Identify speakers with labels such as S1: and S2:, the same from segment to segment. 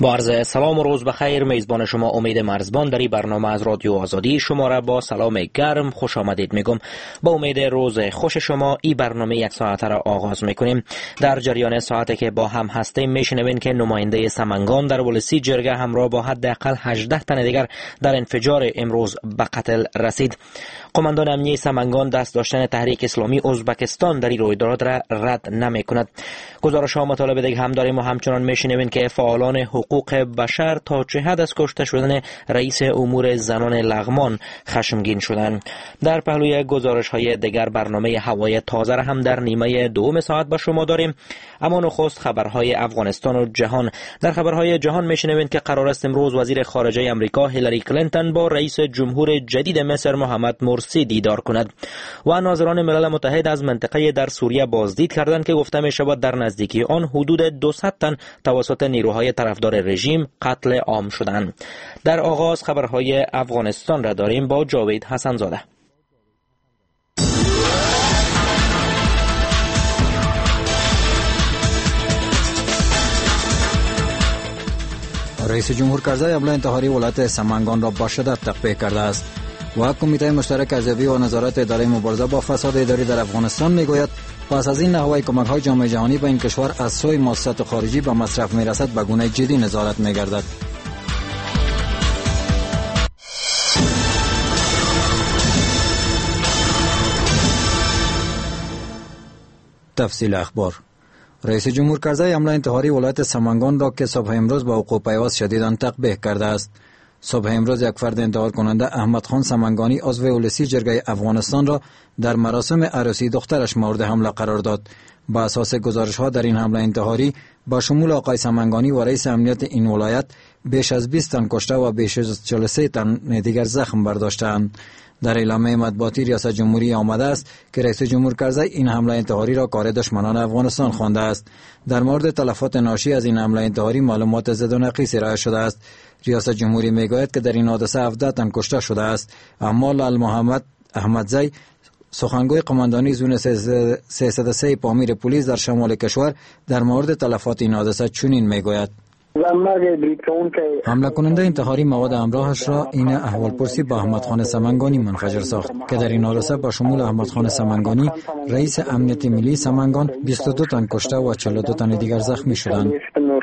S1: با عرض سلام و روز بخیر، میزبان شما امید مرزبان در این برنامه از رادیو آزادی شما را با سلام گرم خوش آمدید میگم. با امید روز خوش شما این برنامه یک ساعته را آغاز میکنیم. در جریان ساعتی که با هم هستیم میشنوین که نماینده سمنگان در ولسی جرگه همراه با حداقل 18 تن دیگر در انفجار امروز به قتل رسید. قماندان امنیه سمنگان دست داشتن تحریک اسلامی ازبکستان در این رویداد را رد نمیکند. گزارش ها مطالب دیگر هم داریم و همچنان میشنوین که فعالان حقوق بشر تا چه حد از کشته شدن رئیس امور زنان لغمان خشمگین شدند. در پهلوی گزارش های دیگر برنامه هوای تازه را هم در نیمه دوم ساعت با شما داریم. اما نخست خبرهای افغانستان و جهان. در خبرهای جهان میشنوین که قرار است امروز وزیر خارجه امریکا هیلاری کلینتون با رئیس جمهور جدید مصر محمد مرسی دیدار کند و ناظران ملل متحد از منطقه در سوریه بازدید کردند که گفته می شود در نزدیکی آن حدود 200 تن توسط نیروهای طرفدار رژیم قتل عام شدند. در آغاز خبرهای افغانستان را داریم با جاوید حسن زاده.
S2: رئیس جمهور کرزی حمله انتحاری ولایت سمنگان را با شدت تقبیح کرده است و کمیته مشترک ارزیابی و نظارت اداره مبارزه با فساد اداری در افغانستان میگوید پس از این نحوه کمک‌های جامعه جهانی به این کشور از سوی مؤسسات خارجی به مصرف میرسد به گونه جدی نظارت میگردد. تفصیل اخبار. رئیس جمهور کرزی حمله انتحاری ولایت سمنگان را که صبح امروز با وقوع پیوست شدیداً تقبیح کرده است. صبح امروز یک فرد انتحار کننده احمد خان سمنگانی عضو ولسی جرگه افغانستان را در مراسم عروسی دخترش مورد حمله قرار داد. با اساس گزارش ها در این حمله انتحاری با شمول آقای سمنگانی و رئیس امنیت این ولایت بیش از 20 تن کشته و بیش از 43 تن دیگر زخم برداشتند. در اعلامیه مطبوعاتی ریاست جمهوری آمده است که رئیس جمهور کرزی این حمله انتحاری را کار دشمنان افغانستان خوانده است. در مورد تلفات ناشی از این حمله انتحاری معلومات زد و نقیص ارائه شده است. ریاست جمهوری میگوید که در این حادثه 17 تن کشته شده است. اما لال محمد احمدزی سخنگوی قماندانی زون 303 پامیر پلیس در شمال کشور در مورد تلفات این حادثه چنین میگوید: حمله کننده انتحاری مواد همراهش را این احوالپرسی با احمد خان سمنگانی منفجر ساخت که در این حادثه با شمول احمد خان سمنگانی رئیس امنیت ملی سمنگان 22 تن کشته و 42 تن دیگر زخمی شدند.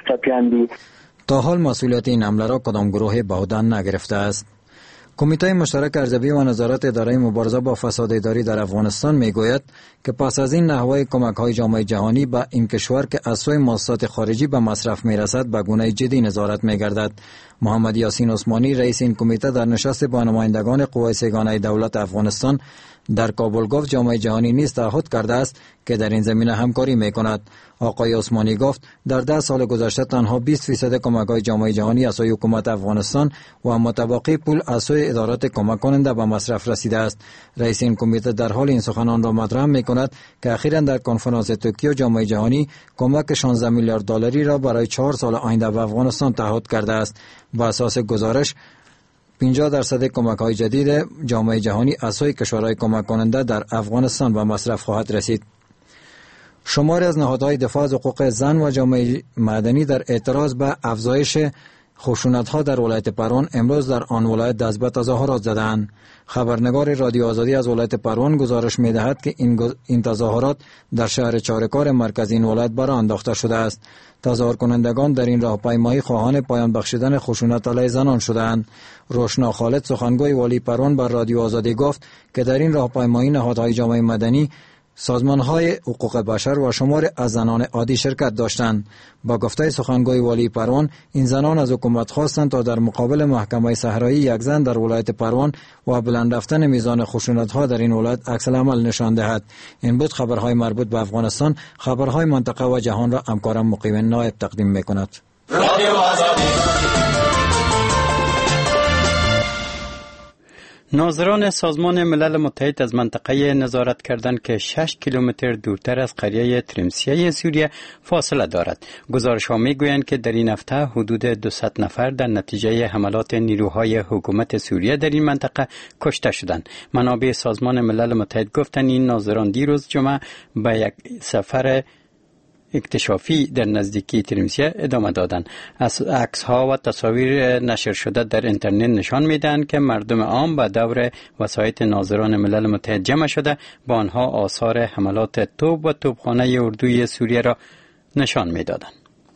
S2: تا حال مسئولیت این حمله را کدام گروه به عهده نگرفته است. کمیته مشترک ارزیابی و نظارت اداره مبارزه با فساد اداری در افغانستان میگوید که پس از این نحوه کمک‌های جامعه جهانی به این کشور که از سوی مؤسسات خارجی به مصرف میرسد به گونه جدی نظارت میگردد. محمد یاسین عثمانی رئیس این کمیته در نشست با نمایندگان قوای سگانه دولت افغانستان در کابل گفت جامعه جهانی نیز تعهد کرده است که در این زمینه همکاری میکند. آقای عثمانی گفت در 10 سال گذشته تنها 20% کمک‌های جامعه جهانی از سوی حکومت افغانستان و متبقی پول از سوی ادارات کمک کننده به مصرف رسیده است. رئیس این کمیته در حال این سخنان را مطرح میکند که اخیراً در کنفرانس توکیو جامعه جهانی کمک 16 میلیارد دلاری را برای 4 سال آینده به افغانستان تعهد کرده است. با اساس گزارش 50% کمک‌های جدید جامعه جهانی از سوی کشورهای کمک کننده در افغانستان به مصرف خواهد رسید. شماری از نهادهای دفاع از حقوق زن و جامعه مدنی در اعتراض به افزایش خشونت‌ها در ولایت پروان امروز در آن ولایت دست به تظاهرات زدند. خبرنگار رادیو آزادی از ولایت پروان گزارش می‌دهد که این تظاهرات در شهر چارکار مرکزی این ولایت برآ انداخته شده است. تظاهر کنندگان در این راهپیمایی خواهان پایان بخشیدن خشونت علیه زنان شدند. روشنا خالد سخنگوی والی پروان بر رادیو آزادی گفت که در این راهپیمایی نهادهای جامعه مدنی، سازمان‌های حقوق بشر و شمار از زنان عادی شرکت داشتند. با گفته سخنگوی والی پروان این زنان از حکومت خواستند تا در مقابل محکمه صحرایی یک زن در ولایت پروان و بلند رفتن میزان خشونت‌ها در این ولایت عکس العمل نشان دهد. این بود خبرهای مربوط به افغانستان. خبرهای منطقه و جهان را همکارم مقیم نایب تقدیم می‌کند. رادیو آزادی.
S3: ناظران سازمان ملل متحد از منطقه نظارت کردند که 6 کیلومتر دورتر از قریه ترمسیه سوریه فاصله دارد. گزارش‌ها می‌گویند که در این هفته حدود 200 نفر در نتیجه حملات نیروهای حکومت سوریه در این منطقه کشته شدند. منابع سازمان ملل متحد گفتند این ناظران دیروز جمعه به یک سفر اکتشافی در نزدیکی ترمسیه ادامه دادند. از عکس‌ها و تصاویر نشر شده در اینترنت نشان میدهند که مردم عام به دور وسایط ناظران ملل متحد جمع شده با آنها آثار حملات توپ و توپخانه اردوی سوریه را نشان میدادند.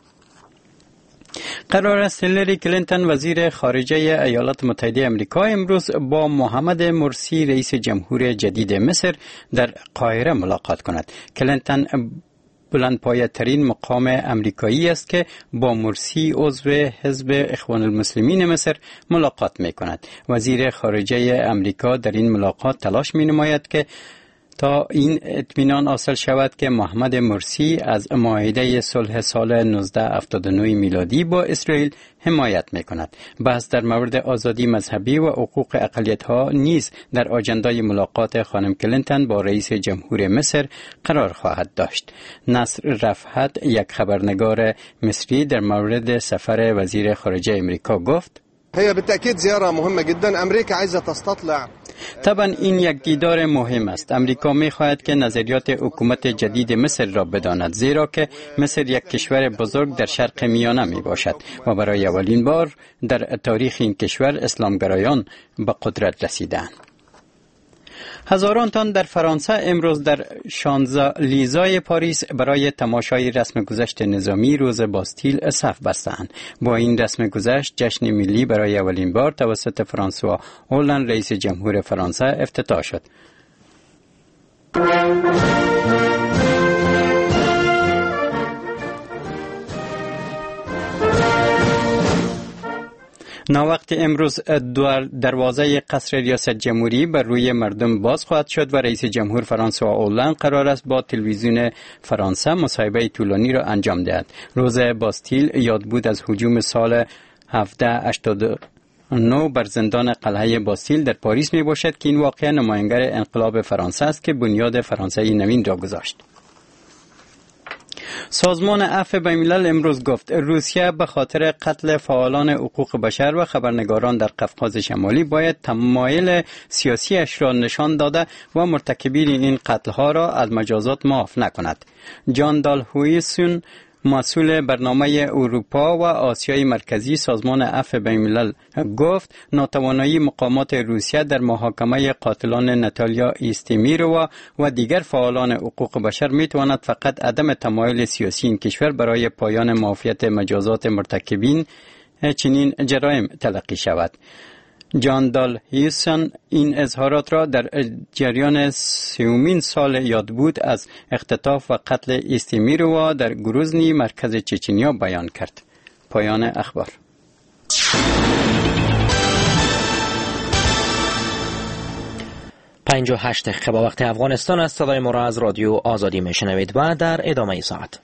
S3: قرار است هیلاری کلینتون وزیر خارجه ایالات متحده آمریکا امروز با محمد مرسی رئیس جمهور جدید مصر در قاهره ملاقات کند. کلینتون بلندپایه‌ترین مقام امریکایی است که با مرسی عضو حزب اخوان المسلمین مصر ملاقات می کند. وزیر خارجه امریکا در این ملاقات تلاش می نماید که تا این اطمینان حاصل شود که محمد مرسی از معاهده صلح سال 1979 میلادی با اسرائیل حمایت می‌کند. بحث در مورد آزادی مذهبی و حقوق اقلیت‌ها نیز در آجندای ملاقات خانم کلینتون با رئیس جمهور مصر قرار خواهد داشت. نصر رفعت، یک خبرنگار مصری، در مورد سفر وزیر خارجه امریکا گفت:
S4: هي بالتأكيد زيارة مهمة جدا. أمريكا عايزة تستطلع.
S3: طبعا این یک دیدار مهم است. امریکا می خواهد که نظریات حکومت جدید مصر را بداند، زیرا که مصر یک کشور بزرگ در شرق میانه می باشد و برای اولین بار در تاریخ این کشور اسلامگرایان به قدرت رسیدند. هزاران تن در فرانسه امروز در شانزلیزه پاریس برای تماشای رسم گذشت نظامی روز باستیل صف بستند. با این رسم گذشت جشن ملی برای اولین بار توسط فرانسوا هولند رئیس جمهور فرانسه افتتاح شد. ناوقت امروز دروازه قصر ریاست جمهوری بر روی مردم باز خواهد شد و رئیس جمهور فرانسوا هولند قرار است با تلویزیون فرانسه مصاحبه طولانی را انجام دهد. روز باستیل یاد بود از هجوم سال 1789 بر زندان قلعه باستیل در پاریس می باشد که این واقعه نمایانگر انقلاب فرانسه است که بنیاد فرانسه نوین را گذاشت. سازمان عفو بین‌الملل امروز گفت روسیه به خاطر قتل فعالان حقوق بشر و خبرنگاران در قفقاز شمالی باید تمایل سیاسیش را نشان داده و مرتکبین این قتل‌ها را از مجازات معاف نکند. جان دالهویسون، مسئول برنامه اروپا و آسیای مرکزی سازمان عفو بین‌الملل گفت ناتوانایی مقامات روسیه در محاکمه قاتلان ناتالیا استیمیروا و دیگر فعالان حقوق بشر میتواند فقط عدم تمایل سیاسی این کشور برای پایان معافیت مجازات مرتکبین چنین جرایم تلقی شود. جان دالهویسون این اظهارات را در جریان 3مین سال یاد بود از اختطاف و قتل استیمیروا در گروزنی مرکز چچنیا بیان کرد. پایان اخبار.
S1: 58 دقیقه با وقت افغانستان است. صدای ما را از رادیو آزادی میشنوید و در ادامه ساعت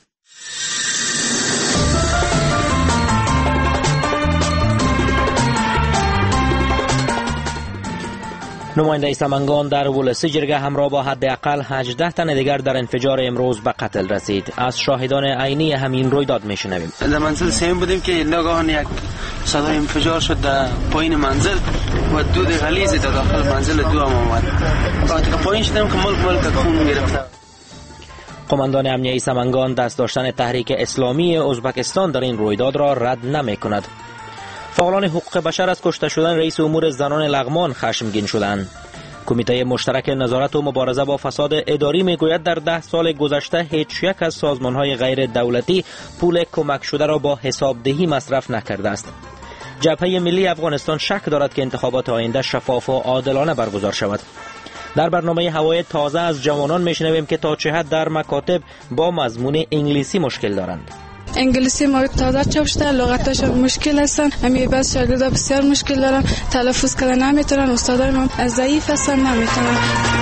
S1: نماینده سمنگان در ولسی جرگه همراه با حداقل 18 تن دیگر در انفجار امروز به قتل رسید. از شاهدان عینی همین رویداد میشنویم.
S5: در منزل سیم بودیم که ناگهان یک صدای انفجار شد در پایین منزل و دود غلیظی در داخل منزل دو هم آمد. وقتی که پایین شدیم که ملک خون گرفته.
S1: قماندان امنیه سمنگان دست داشتن تحریک اسلامی ازبکستان در این رویداد را رد نمی کند. فعالان حقوق بشر از کشته شدن رئیس امور زنان لغمان خشمگین شدند. کمیته مشترک نظارت و مبارزه با فساد اداری میگوید در 10 سال گذشته هیچ یک از سازمان‌های غیر دولتی پول کمک شده را با حسابدهی مصرف نکرده است. جبهه ملی افغانستان شک دارد که انتخابات آینده شفاف و عادلانه برگزار شود. در برنامه هوای تازه از جوانان میشنویم که تا چه حد در مکاتب با مضمون انگلیسی مشکل دارند.
S6: انگلیسی ما تازه چاپ شده، لغتاش مشکل هستن، همین بعض شاگردا بسیار مشکل دارن، تلفظ کردن نمیتونن، استادای ما ضعیف هستن نمیتونن.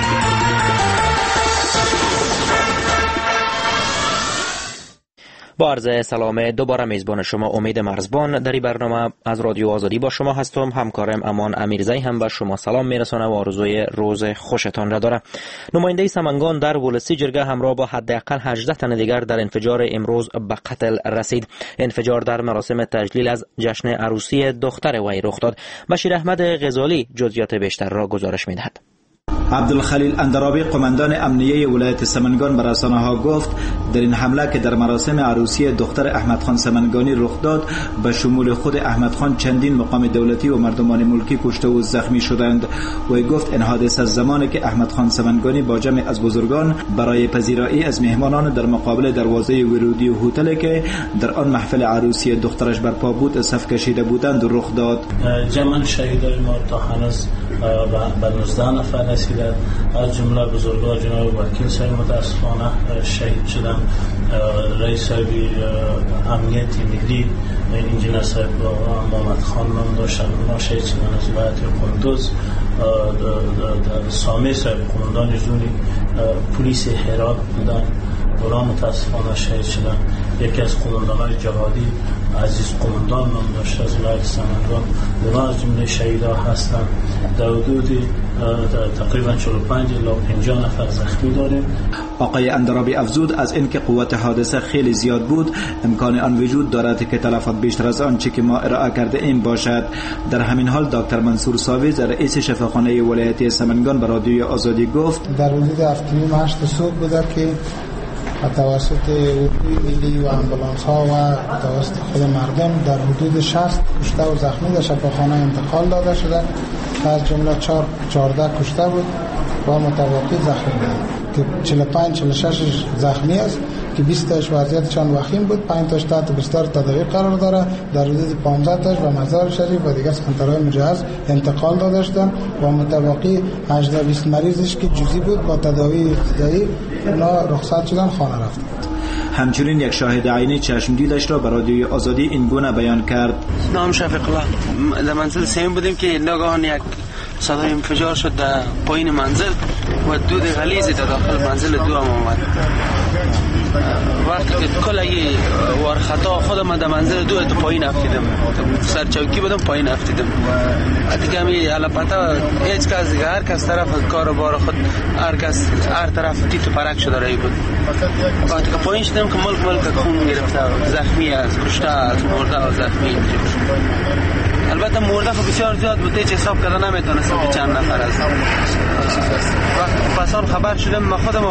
S1: با عرض سلام دوباره میزبان شما امید مرزبان در این برنامه از رادیو آزادی با شما هستم. همکارم امان امیرزی هم به شما سلام میرسانه و آرزوی روز خوشتان را داره. نماینده سمنگان در ولسی جرگه همراه با حداقل 18 تن دیگر در انفجار امروز به قتل رسید. انفجار در مراسم تجلیل از جشن عروسی دختر وی رخ داد. بشیر احمد غزالی جزئیات بیشتر را گزارش میدهد.
S7: عبدالخلیل اندرابی قماندان امنیه ولایت سمنگان به رسانه‌ها گفت در این حمله که در مراسم عروسی دختر احمد خان سمنگانی رخ داد به شمول خود احمد خان چندین مقام دولتی و مردمان ملکی کشته و زخمی شدند. و گفت این حادثه از زمانی که احمد خان سمنگانی با جمع از بزرگان برای پذیرایی از مهمانان در مقابل دروازه ورودی هتل که در آن محفل عروسی دخترش برپا بود صف کشیده بودند رخ داد.
S8: جمع شهیدای ما تا هنوز به 19 نفر رسیده، از جمله بزرگان جناب وکیل صاحب متاسفانه شهید شدن، رئیس امنیت ملی انجینر صاحب محمد خان نام داشتن، اونا شهید شدن. از ولایت قندوز سامی صاحب قماندان جنوبی پلیس هرات بودن، اونا متاسفانه شهید شدن. یکی از قماندان‌های جهادی عزیز قماندان نام داشت از ولایت سمنگان، اونا از جمله شهیدا هستند. در حدود تقریبا 45 الی 50 نفر زخمی داریم.
S7: آقای اندرابی افزود از اینکه قوت حادثه خیلی زیاد بود امکان آن وجود دارد که تلفات بیشتر از آنچه که ما ارائه کرده ایم باشد. در همین حال دکتر منصور ساویز رئیس شفاخانه ولایتی سمنگان به رادیوی آزادی گفت
S9: در حدود 7:30 صبح بوده که توسط ملی و امبولانس ها و توسط خود مردم در حدود 60 کشته و زخمی در شفاخانه انتقال داده شده، از جمله 14 کشته بود و متوقع زخمی بود که 45-46 زخمی است که 20 تاش وضعیتشان وخیم بود، 5 تاش تحت بستر تداوی قرار داره، در حدود 15 تاش به مزار شریف و دیگر سنترهای مجهز انتقال داده شدن و متوقع 18-20 مریضش که جزئی بود با تداوی ابتدایی اونا رخصت شدن خانه رفتند.
S7: همچنین یک شاهد عینی چشم دیدش را به رادیوی آزادی این گونه بیان کرد.
S5: نام شفیق الله، در منزل سیم بودیم که ناگهان یک صدای انفجار شد در پایین منزل و دود غلیظی در داخل منزل دو هم آمد. وقتی که کلگی ورخطا خودم در منزل دو تا پایین افتیدم، سر چوکی بودم پایین افتیدم. دیگه همی البته هیچ کس دیگه هر کس طرف کار و بار خود هر کس هر طرف تیت و پرک شده رایی بود. وقتی که پایین شدم که ملک خون گرفته، زخمی از کشته از مرده و زخمی. البته مرده بسیار زیاد بود، هیچ حساب کردن نمیتونستم که چند نفر از. پس آن خبر شدم من خودم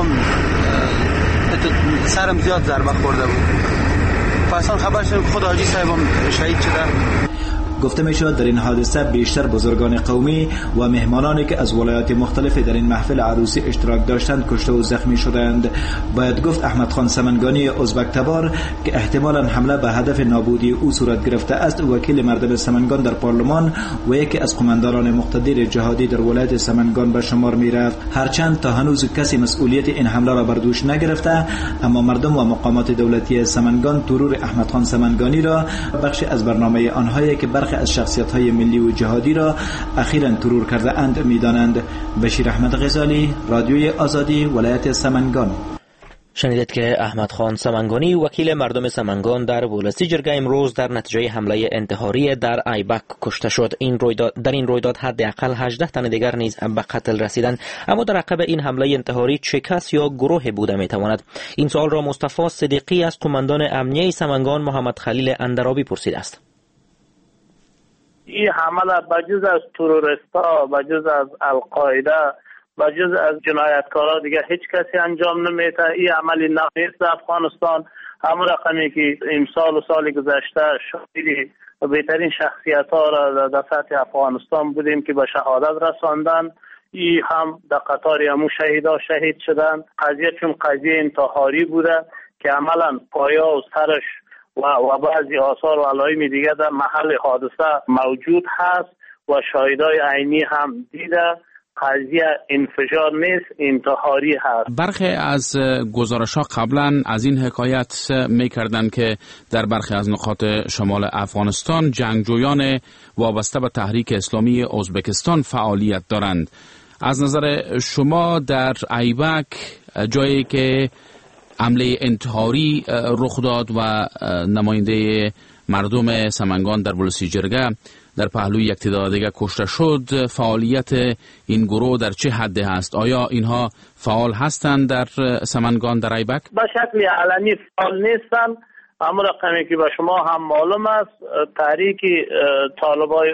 S5: سرم زیاد ضربه خورده بود. پس آن خبر شدم خود حاجی صاحبم شهید شده.
S7: گفته می شود در این حادثه بیشتر بزرگان قومی و مهمانانی که از ولایات مختلف در این محفل عروسی اشتراک داشتند کشته و زخمی شدند. باید گفت احمد خان سمنگانی ازبک تبار که احتمالاً حمله به هدف نابودی او صورت گرفته است وکیل مردم سمنگان در پارلمان و یکی از قماندانان مقتدر جهادی در ولایت سمنگان به شمار می رفت. هرچند تا هنوز کسی مسئولیت این حمله را بر دوش نگرفته، اما مردم و مقامات دولتی سمنگان ترور احمد خان سمنگانی را بخشی از برنامه آنهایی که برخی از شخصیت‌های ملی و جهادی را اخیراً ترور کرده اند می‌دانند. بشیر احمد غزالی، رادیوی آزادی، ولایت سمنگان.
S1: شنیدید که احمد خان سمنگانی وکیل مردم سمنگان در ولسی جرگه امروز در نتیجه حمله انتحاری در ایبک کشته شد. در این رویداد حداقل 18 تن دیگر نیز به قتل رسیدند. اما در عقب این حمله انتحاری چه کس یا گروه بوده میتواند؟ این سوال را مصطفی صدیقی از قماندان امنیه سمنگان محمد خلیل اندرابی پرسیده است.
S10: این حمله بجز از تروریستا، بجز از القاعده، بجز از جنایتکارا دیگه هیچ کسی انجام نمیده. این عملی نیست در افغانستان. همون رقمی که امسال و سال گذشته شاهد بهترین شخصیت ها را در سطح افغانستان بودیم که به شهادت رساندن. این هم در قطار همون شهیدا شهید شدن. قضیه چون قضیه انتحاری بوده که عملا پایا و سرش و بعضی آثار و علائم دیگه در محل حادثه موجود هست و شاهدای عینی هم دیده. قضیه انفجار نیست، انتحاری هست.
S11: برخی از گزارش‌ها قبلا از این حکایت می‌کردند که در برخی از نقاط شمال افغانستان جنگجویان وابسته به تحریک اسلامی ازبکستان فعالیت دارند. از نظر شما در ایبک جایی که حمله انتحاری رخ داد و نماینده مردم سمنگان در ولسی جرگه در پهلوی یک تعداد دیگر کشته شد، فعالیت این گروه در چه حد است؟ آیا اینها فعال هستند در سمنگان در ایبک؟
S10: به شکل علنی فعال نیستند، اما رقمی که به شما هم معلوم است تحریک طالبای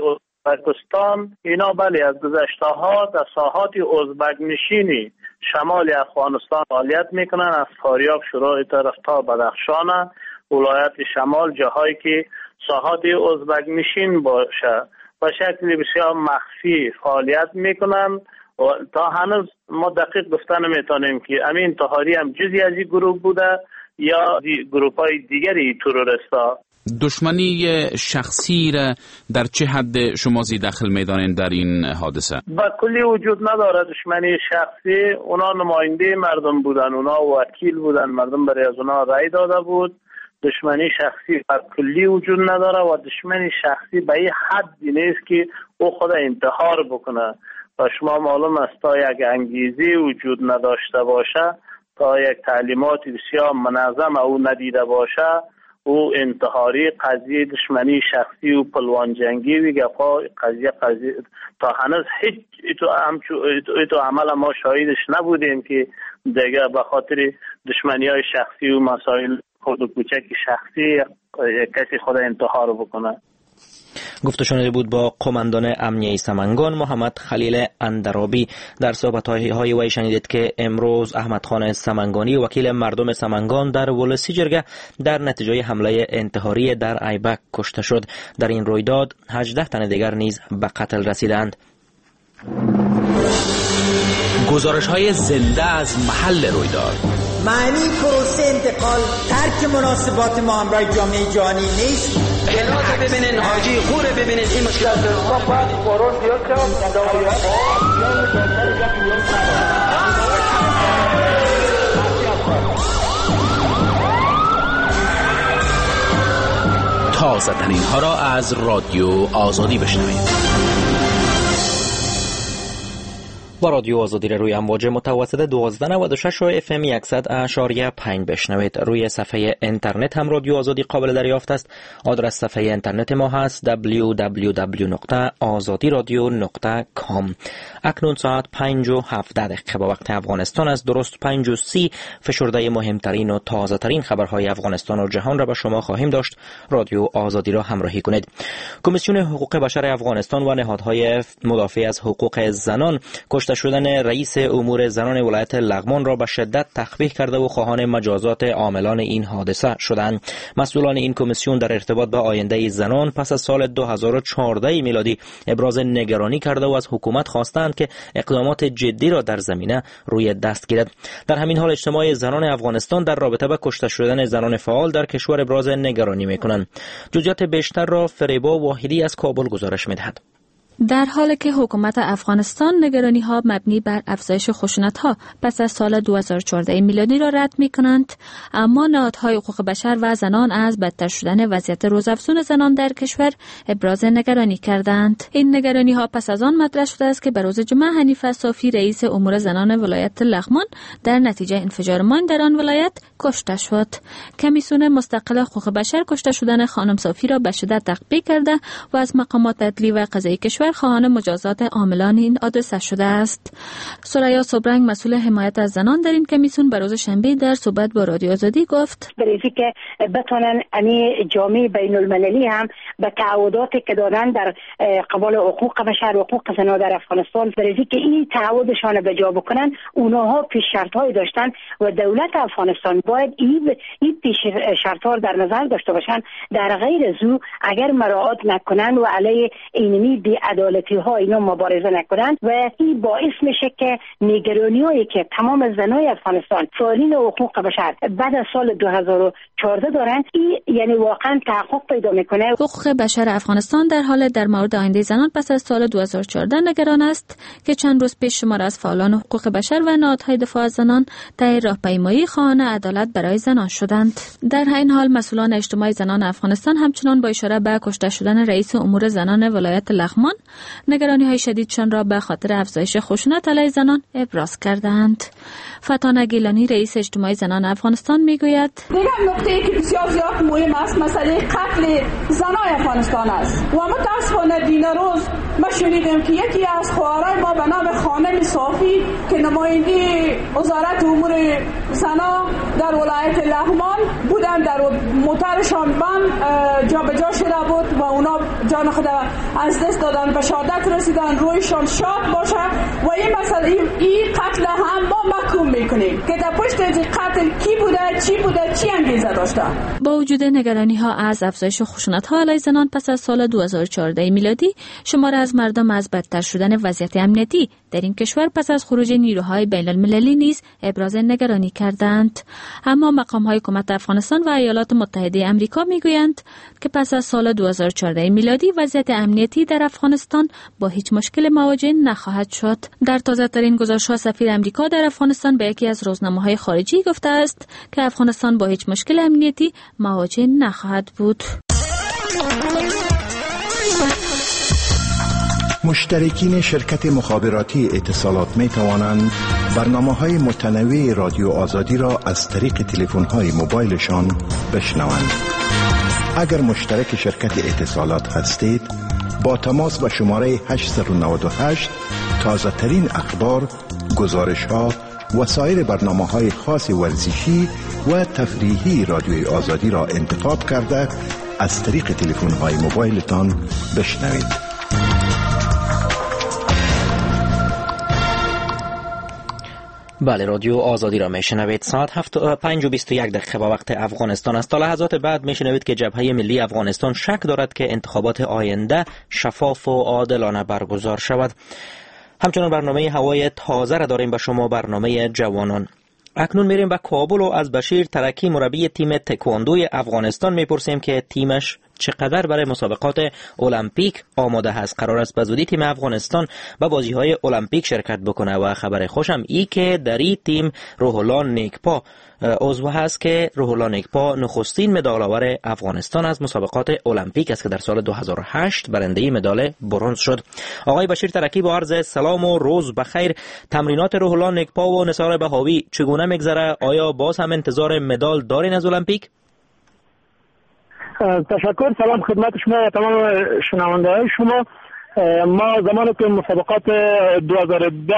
S10: ازبکستان اینا بله از گذشته ها در ساحات ازبک نشینی شمال افغانستان فعالیت میکنن، از فاریاب شروع طرف تا بدخشان ولایت شمال جاهایی که ساحات ازبک نشین باشه به شکل بسیار مخفی فعالیت میکنن و تا هنوز ما دقیق گفتن نمیتونیم که امین طاهری هم جزئی از این گروه بوده یا گروه های دیگری تروریستا.
S11: دشمنی شخصی را در چه حد شما دخل میدانید در این حادثه؟
S10: با کلی وجود نداره دشمنی شخصی. اونا نماینده مردم بودن، اونا وکیل بودن، مردم برای از اونا رای داده بود. دشمنی شخصی با کلی وجود نداره و دشمنی شخصی به این حدی نیست که او خود انتحار بکنه و شما معلوم است تا یک انگیزه وجود نداشته باشه، تا یک تعلیمات بسیار منظم او ندیده باشه، او انتحاری قضیه دشمنی شخصی و پلوان جنگی و گفا قضیه تا هنوز هیچ ایتو عمل ما شاهدش نبودیم که دیگه به خاطر دشمنی های شخصی و مسائل خود و کوچک شخصی کسی خود انتحار بکنه.
S1: گفته شنیده بود با قماندان امنیه سمنگان محمد خلیل اندرابی. در صحبت‌های وی شنیدید که امروز احمد خان سمنگانی وکیل مردم سمنگان در ولسی جرگه در نتیجه حمله انتحاری در ایبک کشته شد. در این رویداد 18 تن دیگر نیز به قتل رسیدند.
S12: گزارش‌های زنده از محل رویداد.
S13: معنی پروسه انتقال ترک مناسبات ما همراه جامعه جهانی نیست.
S14: گلات ببینین، حاجی خوره ببینین، این مشکلات
S12: تازه ترین ها را از رادیو آزادی بشنوید.
S1: با رادیو آزادی روی امواج متوسط 1296 و FM 100.5 بشنوید. روی صفحه اینترنت هم رادیو آزادی قابل دریافت است. آدرس صفحه اینترنت ما هست www.azadiradio.com. اکنون ساعت 5:17 با وقت افغانستان است. درست 5:30 فشرده مهمترین و تازه ترین خبرهای افغانستان و جهان را به شما خواهیم داشت. رادیو آزادی را همراهی کنید. کمیسیون حقوق بشر افغانستان و نهادهای مدافع از حقوق زنان کشته شدن رئیس امور زنان ولایت لغمان را به شدت تقبیح کرده و خواهان مجازات عاملان این حادثه شدند. مسئولان این کمیسیون در ارتباط به آینده زنان پس از سال 2014 میلادی ابراز نگرانی کرده و از حکومت خواستند که اقدامات جدی را در زمینه روی دست گیرد. در همین حال اجتماع زنان افغانستان در رابطه با کشته شدن زنان فعال در کشور ابراز نگرانی می‌کنند. جزئیات بیشتر را فریبا واحدی از کابل گزارش می‌دهد.
S15: در حالی که حکومت افغانستان نگرانی‌ها مبنی بر افزایش خشونت‌ها پس از سال 2014 میلادی را رد می‌کنند، اما نهادهای حقوق بشر و زنان از بدتر شدن وضعیت روزافزون زنان در کشور ابراز نگرانی کردند. این نگرانی‌ها پس از آن مطرح شده است که به روز جمعه حنیفه صافی رئیس امور زنان ولایت لغمان در نتیجه انفجار ماین در آن ولایت کشته شد. کمیسیون مستقل حقوق بشر کشته شدن خانم صافی را به شدت تقبیح کرده و از مقامات عدلی و قضایی کشور خواهان مجازات عاملان این حادثه شده است. سریا صبرنگ مسئول حمایت از زنان در این کمیسیون به روز شنبه در صحبت با رادیو آزادی گفت
S16: برای که بتونن جامعه بین المللی هم به تعهداتی که دارن در قبال حقوق بشر و حقوق زنان در افغانستان برای که این تعهدشان به جا بکنن، اونها پیش شرط‌های داشتن و دولت افغانستان باید این پیش شرط‌ها در نظر داشته باشن. در غیر زو اگر مراعات نکنن و علیه اینمی بی‌عدالتی ها اینا مبارزه نکنند و این باعث میشه که نگرانی‌هایی که تمام زنای افغانستان فعالین حقوق بشر بعد از سال 2014 دارند این یعنی واقعا تحقق پیدا میکنه.
S15: حقوق بشر افغانستان در حال در مورد آینده زنان پس از سال 2014 نگران است که چند روز پیش شمار از فعالان حقوق بشر و نهادهای دفاع از زنان طی راهپیمایی خواهان عدالت برای زنان شدند. در این حال مسئولان اجتماعی زنان افغانستان همچنان با اشاره به کشته شدن رئیس امور زنان ولایت لغمان نگرانی‌های شدیدشان را به خاطر افزایش خشونت علیه زنان ابراز کردند. فتانه گیلانی رئیس اجتماعی زنان افغانستان میگوید
S17: دیگر نکته‌ای که بسیار زیاد مهم است مسئله قتل زنان افغانستان است و متاسفانه دیروز ما شنیدیم که یکی از خواهرای ما به نام خانم صافی که نماینده وزارت امور زنان در ولایت لغمان بودند در موترشان بم جابجا شده بود و اونا جان خود از دست دادن به شهادت رسیدن، رویشان شاد باشه و این مسئله این قتل هم ما محکوم میکنیم که در پشت قتل کی بوده، چی بوده، چی انگیزه داشته.
S15: با وجود نگرانی ها از افزایش خشونت ها علیه زنان پس از سال 2014 میلادی، شمار از مردم از بدتر شدن وضعیت امنیتی در این کشور پس از خروج نیروهای بین المللی نیز ابراز نگرانی کردند. اما مقام های حکومت افغانستان و ایالات متحده آمریکا میگویند که پس از سال 2014 میلادی وضعیت امنیتی در افغانستان با هیچ مشکل مواجه نخواهد شد. در تازه ترین گزارش‌ها سفیر آمریکا در افغانستان به یکی از روزنامه‌های خارجی گفته است که افغانستان با هیچ مشکل امنیتی مواجه نخواهد بود.
S18: مشترکین شرکت مخابراتی اتصالات می توانند برنامه‌های متنوع رادیو آزادی را از طریق تلفن‌های موبایلشان بشنوند. اگر مشترک شرکت اتصالات هستید، با تماس به شماره 898 تازه ترین اخبار، گزارش‌ها و سایر برنامه‌های خاص ورزشی و تفریحی رادیوی آزادی را انتخاب کرده از طریق تلفن‌های موبایلتان بشنوید.
S1: بله، رادیو آزادی را میشنوید. ساعت 5:21 به وقت افغانستان است. تا لحظات بعد میشنوید که جبهه ملی افغانستان شک دارد که انتخابات آینده شفاف و عادلانه برگزار شود. همچنان برنامه هوای تازه را داریم به شما، برنامه جوانان. اکنون میریم به کابل و از بشیر ترکی مربی تیم تکواندوی افغانستان میپرسیم که تیمش چقدر برای مسابقات المپیک آماده است. قرار است به زودی تیم افغانستان به بازی‌های المپیک شرکت بکنه و خبر خوشم ای که در این تیم روح الله نیکپا عضو هست که روح الله نیکپا نخستین مدال آور افغانستان از مسابقات المپیک است که در سال 2008 برنده مدال برنز شد. آقای بشیر ترکی، با عرض سلام و روز بخیر. تمرینات روح الله نیکپا و نثار بهاوی چگونه میگذره؟ آیا باز هم انتظار مدال دارین از المپیک؟
S10: تشکر. سلام خدمت شما و تمام شنونده‌های شما. ما زمانی که مسابقات 2010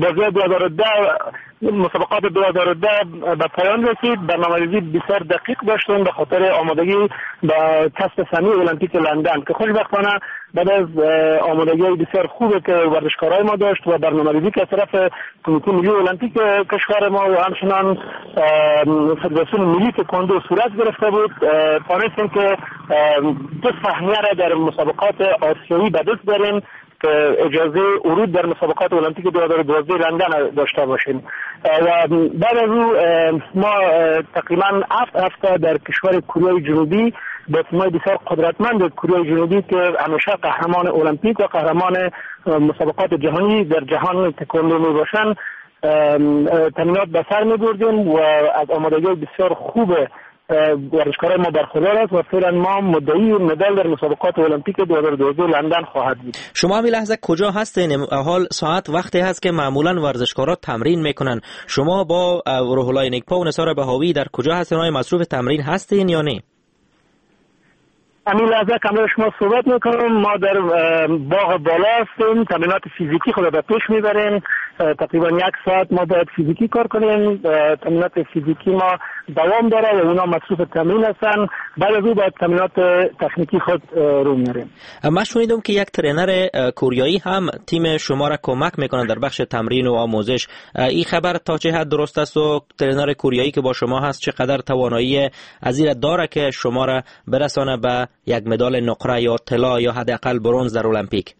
S10: مسابقات 2010 به پایان رسید، برنامه‌ریزی بسیار دقیق داشتیم به خاطر آمادگی به کسب سهمیه المپیک لندن که خوشبختانه بعد از آمادگی بسیار خوبی که ورزشکارای ما داشت و برنامه‌ریزی که از طرف کمیته ملی المپیک کشور ما و همچنان فدراسیون ملی تکواندو صورت گرفته بود، توانستیم که دو سهمیه را در مسابقات آسیایی به دست بیاریم که اجازه ورود در مسابقات المپیک 2012 لندن داشته باشیم. و بعد از او ما تقریبا 7 هفته در کشور کره جنوبی با تیم‌های بسیار قدرتمند کره جنوبی که همیشه قهرمان المپیک و قهرمان مسابقات جهانی در جهان تکواندو میباشند تمرینات به سر می‌بردیم و از آمادگی بسیار خوب ورزشکارای ما برخوردار است و فعلا ما مدعی مدال در مسابقات المپیک 2012 لندن خواهد بود.
S1: شما همین لحظه کجا هستین؟ حال ساعت وقتی هست که معمولا ورزشکارا تمرین میکنن. شما با روح الله نیکپا و نثار بهاوی در کجا هستین؟ آیا مصروف تمرین هستین یا نه؟
S10: همین لحظه کاملا شما صحبت میکنم. ما در باغ بالا هستیم، تمرینات فیزیکی خود به پیش میبریم. تقریبا 1 ساعت ما باید فیزیکی کار کنیم. تمرینات فیزیکی ما دوام داره و اونا مصروف تمرین هستن. بعد از اون باید تمرینات تکنیکی خود رو میاریم.
S1: من شنیدم که یک ترینر کوریایی هم تیم شما را کمک میکنه در بخش تمرین و آموزش. این خبر تا چه حد درست است و ترینر کوریایی که با شما هست چقدر توانایی از این داره که شما را برسانه به یک مدال نقره یا طلا یا حداقل برنز در المپیک؟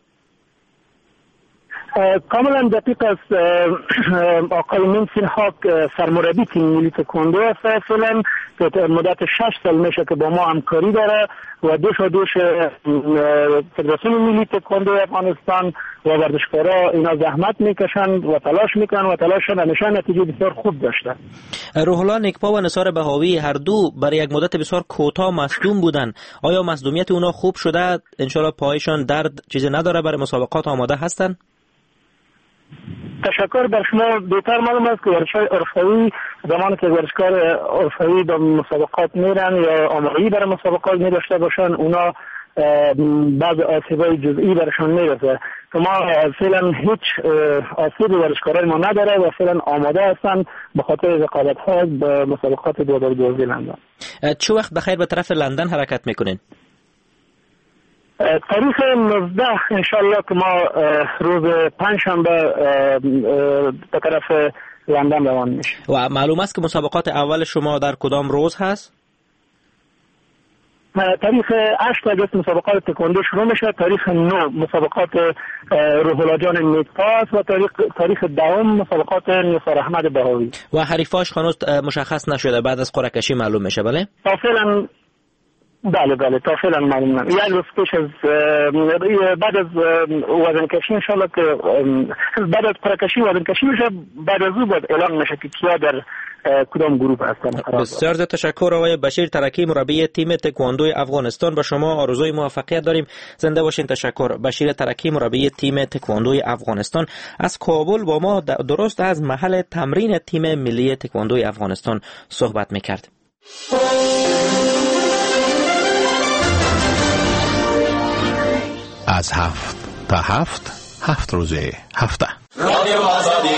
S10: کاملا دقیق است. آقای منسین هاک سرمربی تیم ملی تکواندو است فعلا که مدت 6 سال میشه که با ما همکاری داره و دوش فدراسیون ملی تکواندو افغانستان و ورزشکارا اینا زحمت میکشند و تلاش میکنن و تلاششون همیشه نتیجه بسیار خوب داشته.
S1: روح الله نیکپا و نثار بهاوی هر دو برای یک مدت بسیار کوتاه مصدوم بودن. آیا مصدومیت اونا خوب شده؟ انشالله پایشان درد چیزی نداره، برای مسابقات آماده هستن؟
S10: تشکر. بر شما بهتر معلوم است که ورزشکار عرفه‌ای زمانی که ورزشکار عرفه‌ای به مسابقات میرن یا آمادگی برای مسابقات می‌داشته باشن اونا بعض آسیب‌های جزئی برشان میرسه. ما فعلا هیچ آسیبی ورزشکارای ما نداره و فعلا آماده هستن به خاطر رقابت‌ها به مسابقات 2012 لندن.
S1: چه وقت بخیر به طرف لندن حرکت میکنین؟
S10: تاریخ 19 انشالله که ما روز پنجشنبه به طرف لندن روان میشه.
S1: و معلوم است که مسابقات اول شما در کدام روز هست؟
S10: تاریخ 8 آگوست مسابقات تکواندو شروع میشه، تاریخ 9 مسابقات روح الله جان نیکپاس و تاریخ 10 مسابقات نیسار احمد بهاوی.
S1: و حریفاش هنوز مشخص نشده، بعد از قرعه کشی معلوم میشه. بله
S10: بله تا فعلا معلوم نمیشه. یک روز پیش از بعد از وزن کشی انشالله که بعد از قرعه کشی وزن کشی میشه، بعد از اون باید اعلام میشه که کیا در کدام گروه هستن.
S1: بسیار زیاد تشکر آقای بشیر ترکی، مربی تیم تکواندوی افغانستان. به شما آرزوی موفقیت داریم. زنده باشین. تشکر. بشیر ترکی، مربی تیم تکواندوی افغانستان از کابل با ما درست از محل تمرین تیم ملی تکواندوی افغانستان صحبت میکرد.
S18: از 7 تا 7 روز هفته
S12: رادیو آزادی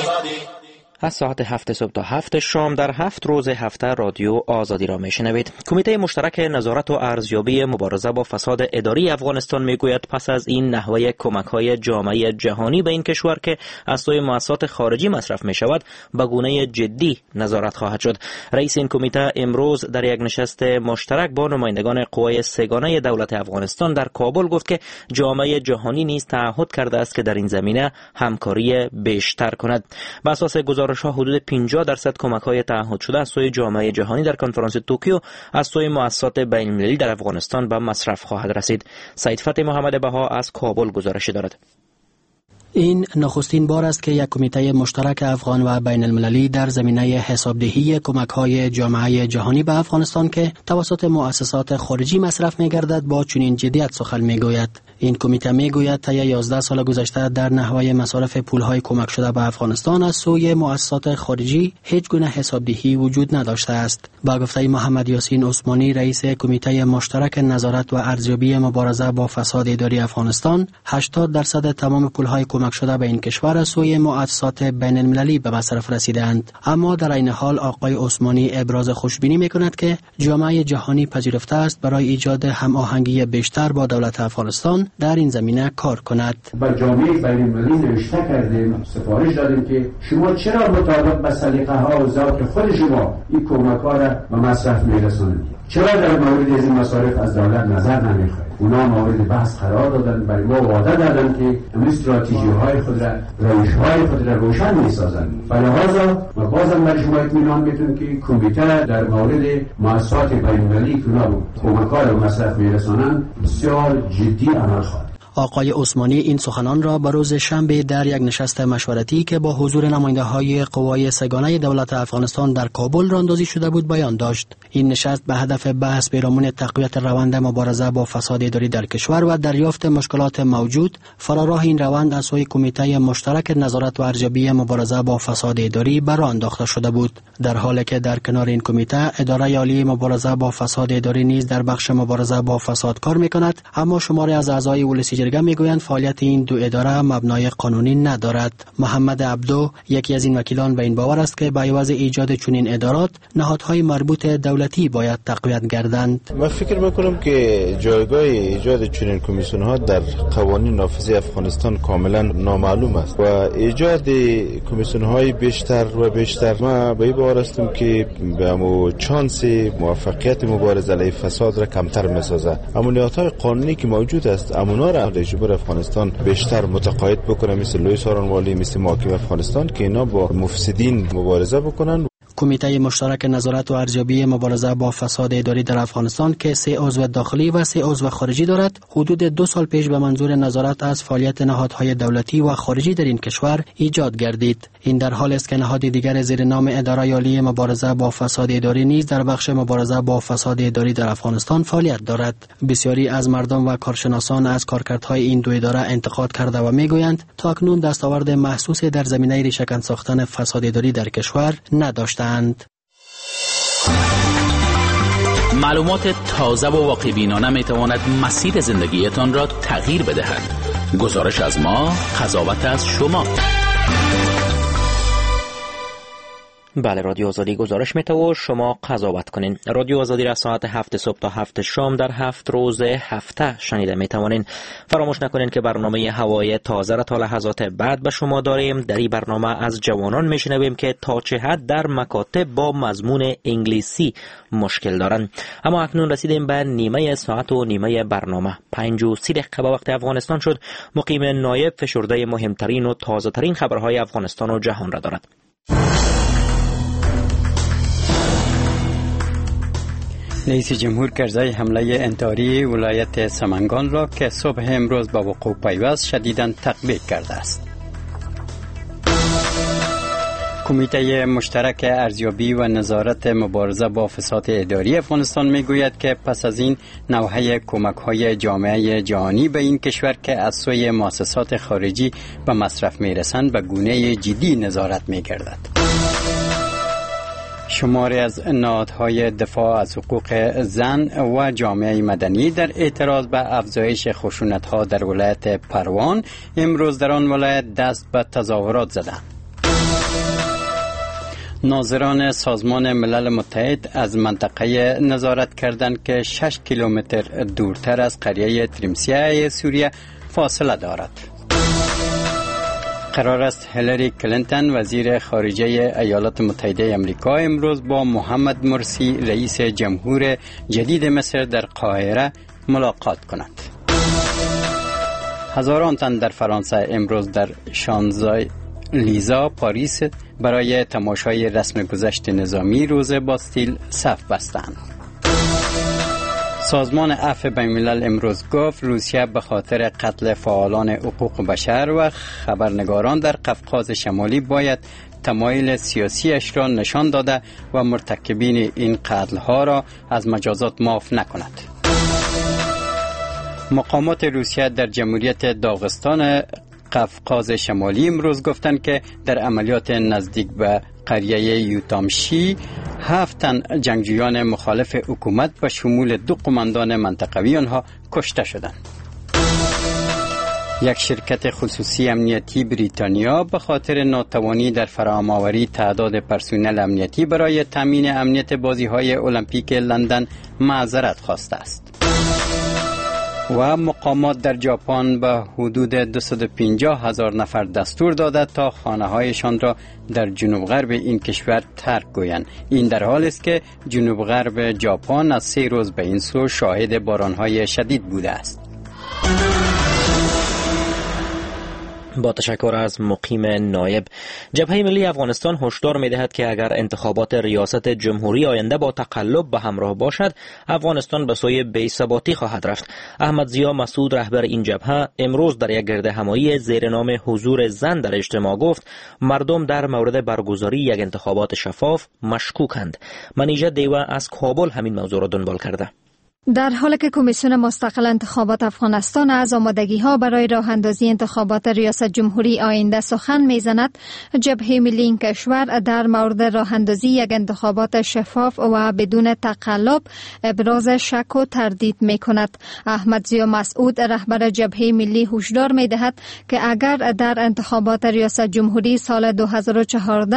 S1: از ساعت 7 صبح تا 7 شام در 7 روز هفته رادیو آزادی را میشنوید. کمیته مشترک نظارت و ارزیابی مبارزه با فساد اداری افغانستان میگوید پس از این نحوه کمک‌های جامعه جهانی به این کشور که از سوی مؤسسات خارجی مصرف میشود به گونه جدی نظارت خواهد شد. رئیس این کمیته امروز در یک نشست مشترک با نمایندگان قوای سگانه دولت افغانستان در کابل گفت که جامعه جهانی نیز تعهد کرده است که در این زمینه همکاری بیشتر کند. بر اساس حدود 50% کمک‌های تعهد شده از سوی جامعه جهانی در کنفرانس توکیو از سوی مؤسسات بین‌المللی در افغانستان به مصرف خواهد رسید. سید فتح محمد بها از کابل گزارش دارد.
S19: این نخستین بار است که یک کمیته مشترک افغان و بین المللی در زمینه حسابدهی کمک‌های جامعه جهانی به افغانستان که توسط مؤسسات خارجی مصرف می‌گردد با چنین جدیت سخن می‌گوید. این کمیته می‌گوید طی 11 سال گذشته در نحوه مصارف پول‌های کمک شده به افغانستان از سوی مؤسسات خارجی هیچ گونه حسابدهی وجود نداشته است. با گفته محمد یاسین عثمانی رئیس کمیته مشترک نظارت و ارزیابی مبارزه با فساد اداری افغانستان، 80% تمام پول‌های کمک شده به این کشور از سوی مؤسسات بین المللی به مصرف رسیدند. اما در این حال آقای عثمانی ابراز خوشبینی می‌کند که جامعه جهانی پذیرفته است برای ایجاد هماهنگی بیشتر با دولت افغانستان در این زمینه کار کند.
S20: با جامعه بین المللی نوشته کردیم، سفارش دادیم که شما چرا مطابق با سلیقه‌ها و ذوق خود شما این کمک‌ها را به مصرف می‌رسانید؟ چرا در مورد از این مصارف از دولت نظر نمی‌خواهید؟ اونا مورد بحث قرار دادن، برای ما وعده دادن که این استراتژی‌های خود را، روش‌های خود را روشن می‌سازند. لذا ما بازم برای شما اطمینان می‌دیم که کمیته در مورد مؤسسات بین‌المللی که اونا کمک‌ها را به مصرف می‌رسانند بسیار جدی عمل خواهد.
S19: آقای عثمانی این سخنان را به روز شنبه در یک نشست مشورتی که با حضور نماینده‌های قوای سگانه دولت افغانستان در کابل راندازی شده بود بیان داشت. این نشست به هدف بحث پیرامون تقویت روند مبارزه با فساد اداری در کشور و دریافت مشکلات موجود فراراه این روند از سوی کمیته مشترک نظارت و ارزیابی مبارزه با فساد اداری به راه انداخته شده بود. در حالی که در کنار این کمیته اداره عالی مبارزه با فساد اداری نیز در بخش مبارزه با فساد کار می‌کند، اما شماری از اعضای ولسی جرگه میگویند فعالیت این دو اداره مبنای قانونی ندارد. محمد عبدو یکی از این وکیلان به این باور است که به عوض ایجاد چنین ادارات نهادهای مربوط دولتی باید تقویت گردند.
S21: من فکر میکنم که جایگاه ایجاد چنین کمیسیون ها در قوانین نافذه افغانستان کاملا نامعلوم است و ایجاد کمیسیون های بیشتر و بیشتر ما به این باور هستم که به همو چانس موفقیت مبارزه علیه فساد را کمتر میسازه. اما نهادهای قانونی که موجود است امونا را جبر افغانستان بیشتر متقاعد بکنه، مثل لوی سارانوالی، مثل محاکم افغانستان که اینا با مفسدین مبارزه بکنن.
S19: کمیته مشترک نظارت و ارزیابی مبارزه با فساد اداری در افغانستان که 3 عضو داخلی و 3 عضو خارجی دارد، حدود 2 سال پیش به منظور نظارت از فعالیت نهادهای دولتی و خارجی در این کشور ایجاد گردید. این در حال است که نهاد دیگر زیر نام اداره عالی مبارزه با فساد اداری نیز در بخش مبارزه با فساد اداری در افغانستان فعالیت دارد. بسیاری از مردم و کارشناسان از کارکردهای این دو اداره انتقاد کرده و میگویند تاکنون دستاورد محسوسی در زمینه ریشه‌کن ساختن فساد اداری در کشور نداشتند.
S12: معلومات تازه و واقع‌بینانه میتواند مسیر زندگیتان را تغییر بدهد. گزارش از ما، قضاوت از شما.
S1: بله، رادیو آزادی گزارش میده و شما قضاوت کنین. رادیو آزادی را ساعت 7 صبح تا 7 شام در 7 روز هفته شنیده میتوانین. فراموش نکنین که برنامه هوای تازه را تا لحظات بعد به شما داریم. در این برنامه از جوانان میشنویم که تا چه حد در مکاتب با مضمون انگلیسی مشکل دارن. اما اکنون رسیدیم به نیمه ساعت و نیمه برنامه. 5:30 دقیقه به وقت افغانستان شد. مقیم نایب فشرده مهمترین و تازه ترین خبرهای افغانستان و جهان را دارد.
S3: رئیس جمهور کرزی حمله انتحاری ولایت سمنگان را که صبح امروز با وقوع پیوست شدیداً تقبیح کرده است. کمیته مشترک ارزیابی و نظارت مبارزه با فساد اداری افغانستان میگوید که پس از این نوحه کمک‌های جامعه جهانی به این کشور که از سوی مؤسسات خارجی به مصرف میرسند به گونه جدی نظارت میگردد. شماری از نهادهای دفاع از حقوق زن و جامعه مدنی در اعتراض به افزایش خشونت‌ها در ولایت پروان امروز در آن ولایت دست به تظاهرات زدند. ناظران سازمان ملل متحد از منطقه نظارت کردند که 6 کیلومتر دورتر از قریه تریمسیه سوریه فاصله دارد. قرار است هیلاری کلینتون وزیر خارجه ایالات متحده آمریکا امروز با محمد مرسی رئیس جمهور جدید مصر در قاهره ملاقات کند. هزاران تن در فرانسه امروز در شانزلیزه پاریس برای تماشای رسم گذشت نظامی روز باستیل صف بستند. سازمان عفو بین‌الملل امروز گفت روسیه به خاطر قتل فعالان حقوق بشر و خبرنگاران در قفقاز شمالی باید تمایل سیاسیش را نشان داده و مرتکبین این قتل‌ها را از مجازات معاف نکند. مقامات روسیه در جمهوریت داغستان قفقاز شمالی امروز گفتند که در عملیات نزدیک به قریه یوتامشی 7 تن جنگجویان مخالف حکومت و شمول 2 قماندان منطقوی آنها کشته شدند. یک شرکت خصوصی امنیتی بریتانیا به خاطر ناتوانی در فراهم‌آوری تعداد پرسنل امنیتی برای تامین امنیت بازی‌های المپیک لندن معذرت خواسته است. و مقامات در ژاپن به حدود 250,000 نفر دستور داده تا خانه‌هایشان را در جنوب غرب این کشور ترک گویند. این در حالی است که جنوب غرب ژاپن از 3 روز به این سو شاهد باران‌های شدید بوده است.
S1: با تشکر از مقیم نایب. جبهه ملی افغانستان هشدار می‌دهد که اگر انتخابات ریاست جمهوری آینده با تقلب به همراه باشد، افغانستان به سوی بی‌ثباتی خواهد رفت. احمد ضیا مسعود رهبر این جبهه امروز در یک گردهمایی زیر نام حضور زن در اجتماع گفت مردم در مورد برگزاری یک انتخابات شفاف مشکوکند. منیژه دیوه از کابل همین موضوع را دنبال کرده.
S2: در حالی که کمیسیون مستقل انتخابات افغانستان از آمادگی‌ها برای راه اندازی انتخابات ریاست جمهوری آینده سخن می‌زند، جبهه ملی این کشور در مورد راه اندازی یک انتخابات شفاف و بدون تقلب ابراز شک و تردید می‌کند. احمد ضیا مسعود رهبر جبهه ملی هشدار می‌دهد که اگر در انتخابات ریاست جمهوری سال 2014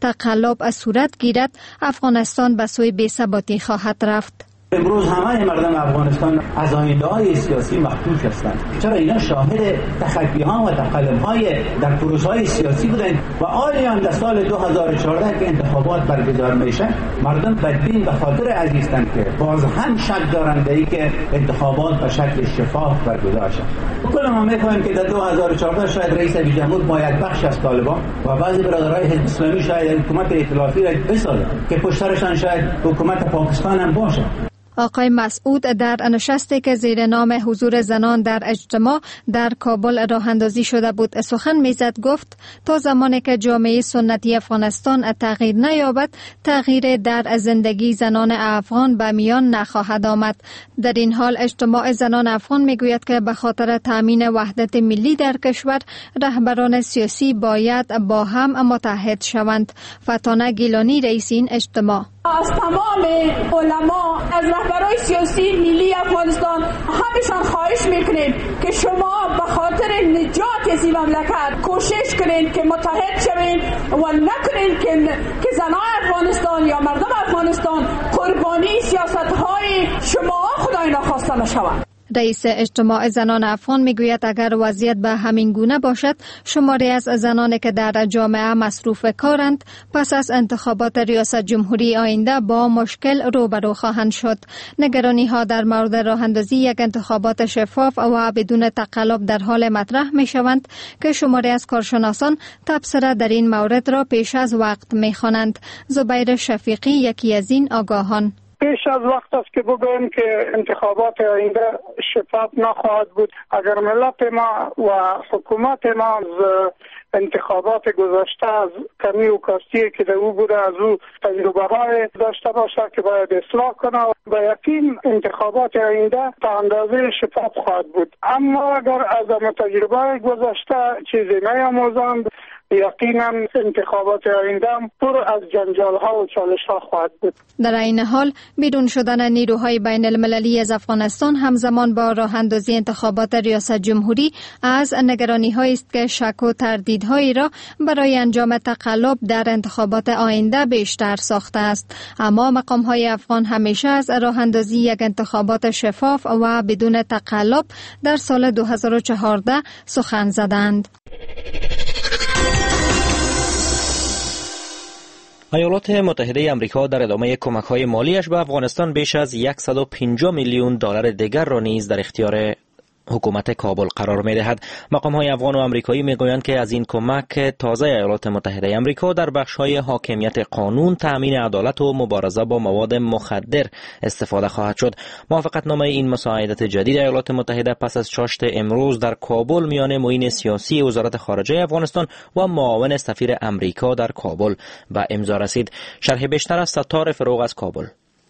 S2: تقلب صورت گیرد، افغانستان به سوی بی‌ثباتی خواهد رفت.
S22: امروز همه مردم افغانستان از آینده‌های سیاسی مخدوش هستند. چرا اینا شاهد تخطی‌ها و تقلب‌های در پروسه‌های سیاسی بودند و آلیان در سال 2014 که انتخابات برگزار میشه مردم بدبین به خاطر عزیزند که باز هم شک دارند در اینکه انتخابات به شکل شفاف برگزار شد. کل ما می‌خواهیم که در 2014 شاید رئیس جمهور با یک بخش از طالبان و بعضی برادرای حزب اسلامی شاید حکومت ائتلافی را بسازند که پشترشان شاید حکومت پاکستان هم باشه.
S2: آقای مسعود در نشستی که زیر نام حضور زنان در اجتماع در کابل راه اندازی شده بود سخن میزد. گفت تا زمانی که جامعه سنتی افغانستان تغییر نیابد، تغییر در زندگی زنان افغان به میان نخواهد آمد. در این حال اجتماع زنان افغان میگوید که به خاطر تامین وحدت ملی در کشور رهبران سیاسی باید با هم متحد شوند. فتانه گیلانی رئیس این اجتماع:
S17: از تمام علما، از رهبران سیاسی ملی افغانستان همشان خواهش میکنیم که شما به خاطر نجات از این مملکت کوشش کنین که متحد شوین و نکنین که زنای افغانستان یا مردم افغانستان قربانی سیاست‌های شما خدای ناخواسته نشوند.
S2: رئیس اجتماع زنان افغان میگوید اگر وضعیت به همین گونه باشد شماری از زنانی که در جامعه مصروف کارند پس از انتخابات ریاست جمهوری آینده با مشکل روبرو خواهند شد. نگرانی ها در مورد راه اندازی یک انتخابات شفاف و بدون تقلب در حال مطرح می شوند که شماری از کارشناسان تبصره در این مورد را پیش از وقت می خوانند. زبیر شفیقی یکی از این آگاهان:
S4: پیش از وقت است که بگوییم که انتخابات آینده شفاف نخواهد بود. اگر ملت ما و حکومت ما از انتخابات گذشته از کمی و کاستی که در او بوده از او تجربه های داشته باشه که باید اصلاح کنه و یقین انتخابات آینده تا اندازه شفاف خواهد بود. اما اگر از تجربه گذشته چیزی نیاموزند یقینا انتخابات آینده پر از جنجال ها و چالش ها خواهد بود.
S2: در این حال بدون شدن نیروهای بین المللی از افغانستان همزمان با راه اندازی انتخابات ریاست جمهوری از نگرانی هایی است که شک و تردیدهایی را برای انجام تقلب در انتخابات آینده بیشتر ساخته است. اما مقام های افغان همیشه از راه اندازی یک انتخابات شفاف و بدون تقلب در سال 2014 سخن زدند.
S1: ایالات متحده آمریکا در ادامه کمک‌های مالیش به افغانستان بیش از 150 میلیون دلار دیگر را نیز در اختیار حکومت کابل قرار می‌دهد. مقام‌های افغان و آمریکایی می‌گویند که از این کمک تازه ایالات متحده آمریکا در بخش‌های حاکمیت قانون، تأمین عدالت و مبارزه با مواد مخدر استفاده خواهد شد. موافقتنامه این مساعدت جدید ایالات متحده پس از چاشت امروز در کابل میان معین سیاسی وزارت خارجه افغانستان و معاون سفیر آمریکا در کابل به امضا رسید. شرح بیشتر از ستار فروغ از کابل.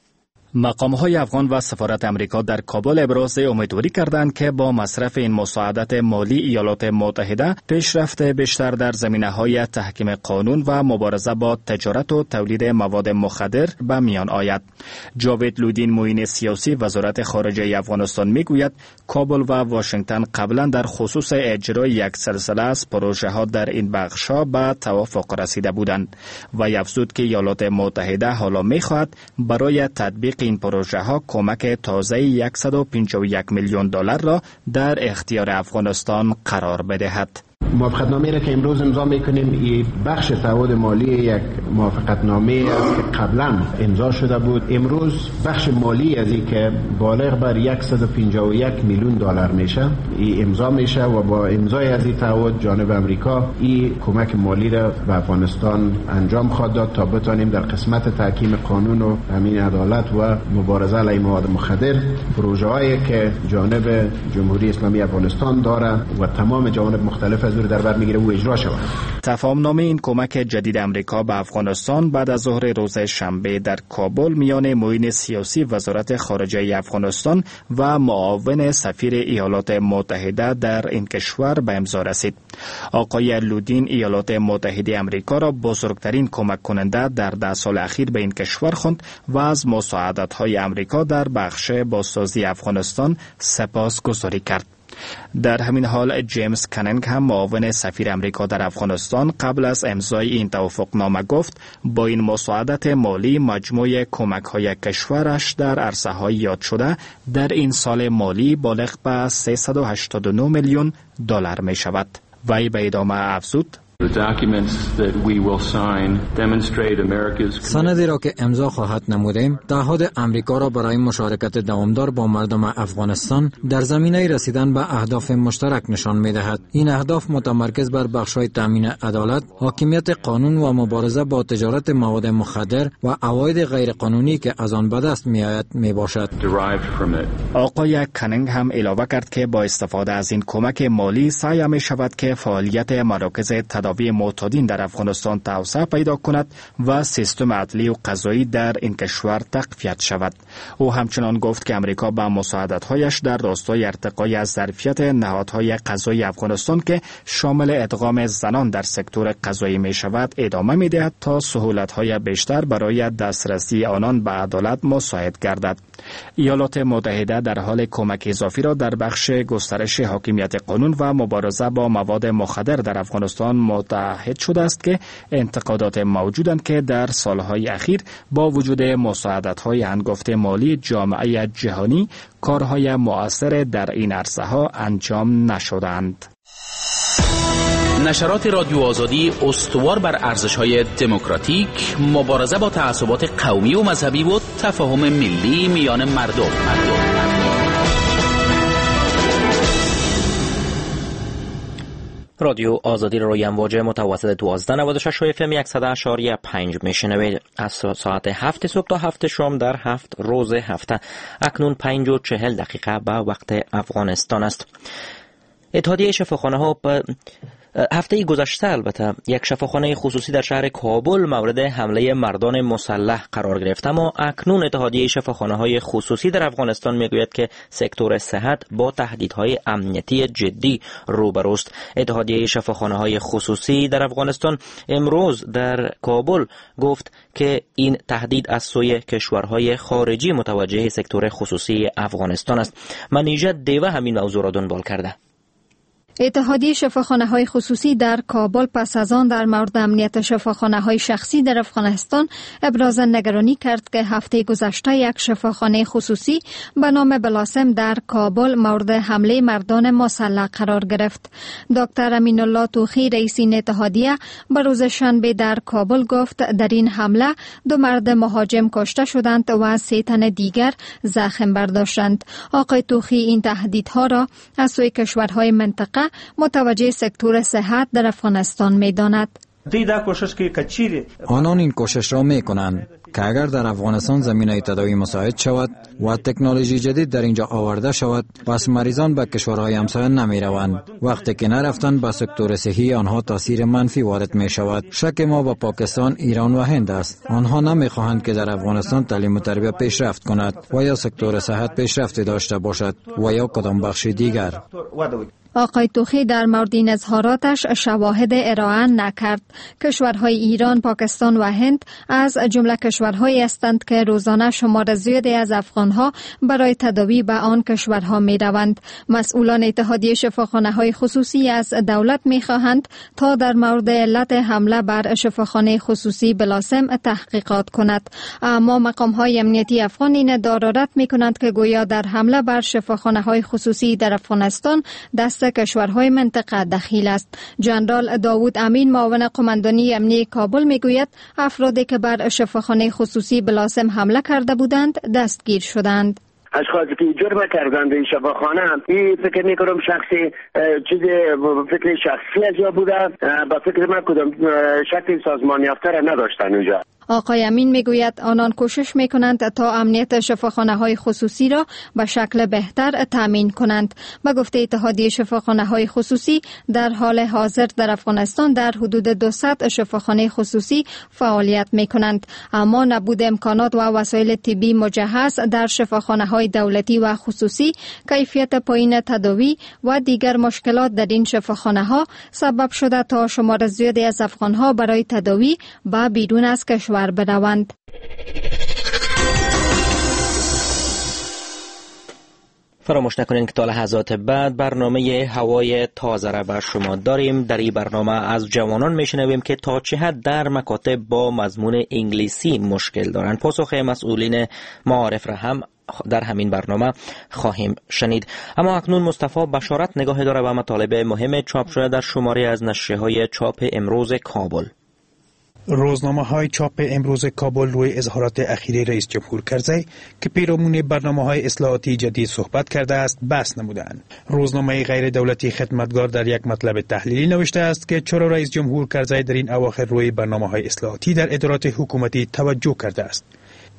S6: مقام‌های افغان و سفارت امریکا در کابل ابراز امیدواری کردند که با مصرف این مساعدت مالی ایالات متحده پیشرفت بیشتر در زمینه‌های تحکیم قانون و مبارزه با تجارت و تولید مواد مخدر به میان آید. جاوید لودین معین سیاسی وزارت خارجه افغانستان میگوید کابل و واشنگتن قبلا در خصوص اجرای یک سلسله از پروژه‌ها در این بخش‌ها به توافق رسیده بودند و افزود که ایالات متحده حالا می‌خواهد برای تطبیق این پروژه ها کمک تازه 151 میلیون دلار را در اختیار افغانستان قرار بدهد.
S23: موافقتنامه را که امروز امضا میکنیم این بخش تعهد مالی یک موافقتنامه است که قبلا امضا شده بود. امروز بخش مالی از این که بالغ بر 151 میلیون دلار میشه این امضا میشه و با امضای از این تعهد جانب امریکا این کمک مالی را به افغانستان انجام خواهد داد تا بتانیم در قسمت تحکیم قانون و تامین عدالت و مبارزه علیه مواد مخدر پروژه هایی که جانب جمهوری اسلامی افغانستان داره و تمام جوانب مختلف از در بر میگیره و اجرا شود.
S6: تفاهم‌نامه این کمک جدید امریکا به افغانستان بعد از ظهر روز شنبه در کابل میان معین سیاسی وزارت خارجه افغانستان و معاون سفیر ایالات متحده در این کشور به امضا رسید. آقای لودین ایالات متحده آمریکا را بزرگترین کمک کننده در 10 سال اخیر به این کشور خواند و از مساعدت‌های آمریکا در بخش بازسازی افغانستان سپاسگزاری کرد. در همین حال جیمز کنینگ هم معاون سفیر امریکا در افغانستان قبل از امضای این توافقنامه گفت با این مساعدت مالی مجموع کمک‌های کشورش در عرصه‌های یاد شده در این سال مالی بالغ به 389 میلیون دلار می شود. وی به ادامه افزود
S24: سندی را که امضا خواهد نمودیم تعهد امریکا را برای مشارکت دوامدار با مردم افغانستان در زمینه رسیدن به اهداف مشترک نشان می دهد. این اهداف متمرکز بر بخش‌های تامین عدالت، حاکمیت قانون و مبارزه با تجارت مواد مخدر و عواید غیرقانونی که از آن به دست می آید می باشد.
S6: آقای کنینگ هم علاوه کرد که با استفاده از این کمک مالی سعی می شود که فعالیت مراکز تدارک تداوی معتادین در افغانستان توسعه پیدا کند و سیستم عدلی و قضایی در این کشور تقویت شود. او همچنان گفت که امریکا با مساعدت‌هایش در راستای ارتقای از ظرفیت نهادهای قضایی افغانستان که شامل ادغام زنان در سکتور قضایی می شود ادامه می دهد تا سهولت‌های بیشتر برای دسترسی آنان به عدالت مساعد گردد. ایالات متحده در حال کمک اضافی را در بخش گسترش حاکمیت قانون و مبارزه با مواد مخدر در افغانستان متحد شده است که انتقادات موجودند که در سالهای اخیر با وجود مساعدت‌های هنگفت مالی جامعه جهانی کارهای مؤثر در این عرصه‌ها انجام نشدند.
S12: نشرات رادیو آزادی استوار بر ارزش‌های دموکراتیک، مبارزه با تعصبات قومی و مذهبی و تفاهم ملی میان مردم.
S1: رادیو آزادی را روی امواج متوسط 1296 FM 100.5 میشنوید. از ساعت 7 صبح تا 7 شام در 7 روز هفته. اکنون 5:40 دقیقه به وقت افغانستان است. اتحادیه شفاخانه‌ها هفته گذشته البته یک شفاخانه خصوصی در شهر کابل مورد حمله مردان مسلح قرار گرفت، اما اکنون اتحادیه شفاخانه‌های خصوصی در افغانستان میگوید که سکتور صحت با تهدیدهای امنیتی جدی روبروست. اتحادیه شفاخانه‌های خصوصی در افغانستان امروز در کابل گفت که این تهدید از سوی کشورهای خارجی متوجه سکتور خصوصی افغانستان است. منیژه دیوه همین موضوع را دنبال کرده.
S2: اتحادیه شفاخانه‌های خصوصی در کابل پس از آن در مورد امنیت شفاخانه‌های شخصی در افغانستان ابراز نگرانی کرد که هفته گذشته یک شفاخانه خصوصی به نام بلاسم در کابل مورد حمله مردان مسلح قرار گرفت. دکتر امین الله توخی رئیس این اتحادیه به روز شنبه در کابل گفت در این حمله 2 مرد مهاجم کشته شدند و 3 تن دیگر زخم برداشتند. آقای توخی این تهدیدها را از سوی کشورهای منطقه متوجه سکتور صحت در افغانستان می داند.
S24: آنان این کوشش را می کنند که اگر در افغانستان زمینه تداوی مساعد شود و تکنولوژی جدید در اینجا آورده شود، پس مریضان به کشورهای همسایه نمی روند. وقتی که نرفتند به سکتور صحی آنها تاثیر منفی وارد می شود. شک ما با پاکستان، ایران و هند است. آنها نمی خواهند که در افغانستان تعلیم و تربیت پیشرفت کند و یا سکتور صحت پیشرفت داشته باشد و یا کدام بخش دیگر.
S2: آقای توخی در مورد این اظهاراتش شواهد ارائه نکرد. کشورهای ایران، پاکستان و هند از جمله کشورهایی هستند که روزانه شمار زیادی از افغانها برای تداوی به آن کشورها می روند. مسئولان اتحادیه شفاخانه‌های خصوصی از دولت می خواهند تا در مورد علت حمله بر شفاخانه خصوصی بلاسم تحقیقات کند. اما مقام‌های امنیتی افغان این ادعا می کنند که گویا در حمله بر شفاخانه‌های خصوصی در افغانستان دست کشورهای منطقه دخیل است. جنرال داوود امین معاون قماندانی امنیتی کابل میگوید افرادی که بر شفاخانه خصوصی بلاسم حمله کرده بودند دستگیر شدند.
S5: اشخاصی که جرم کردند این شفاخانه این فکر میکنم شخصی چیز فکر شخصی از یا بوده، با فکر من کدام شکل سازمان یافته را نداشتن اونجا.
S2: آقای امین میگوید آنان کوشش میکنند تا امنیت شفاخانه‌های خصوصی را به شکل بهتر تامین کنند. به گفته اتحادیه شفاخانه‌های خصوصی در حال حاضر در افغانستان در حدود 200 شفاخانه خصوصی فعالیت میکنند، اما نبود امکانات و وسایل طبی مجهز در شفاخانه‌های دولتی و خصوصی، کیفیت پایین تداوی و دیگر مشکلات در این شفاخانه‌ها سبب شده تا شمار زیادی از افغان‌ها برای تداوی به بیرون از کشور بروند.
S1: فراموش نکنید که تا لحظات بعد برنامه هوای تازه را بر شما داریم. در این برنامه از جوانان میشنویم که تا چه حد در مکاتب با مضمون انگلیسی مشکل دارند. پاسخ مسئولین معارف را هم در همین برنامه خواهیم شنید. اما اکنون مصطفی بشارت نگاه داره به مطالب مهم چاپ شده در شماره از نشریه‌های چاپ امروز کابل.
S7: روزنامه‌های چاپ امروز کابل روی اظهارات اخیر رئیس جمهور کرزی که پیرامون برنامه‌های اصلاحاتی جدید صحبت کرده است بحث نمودند. روزنامه غیر دولتی خدمتگار در یک مطلب تحلیلی نوشته است که چرا رئیس جمهور کرزی در این اواخر روی برنامه‌های اصلاحاتی در ادارات حکومتی توجه کرده است.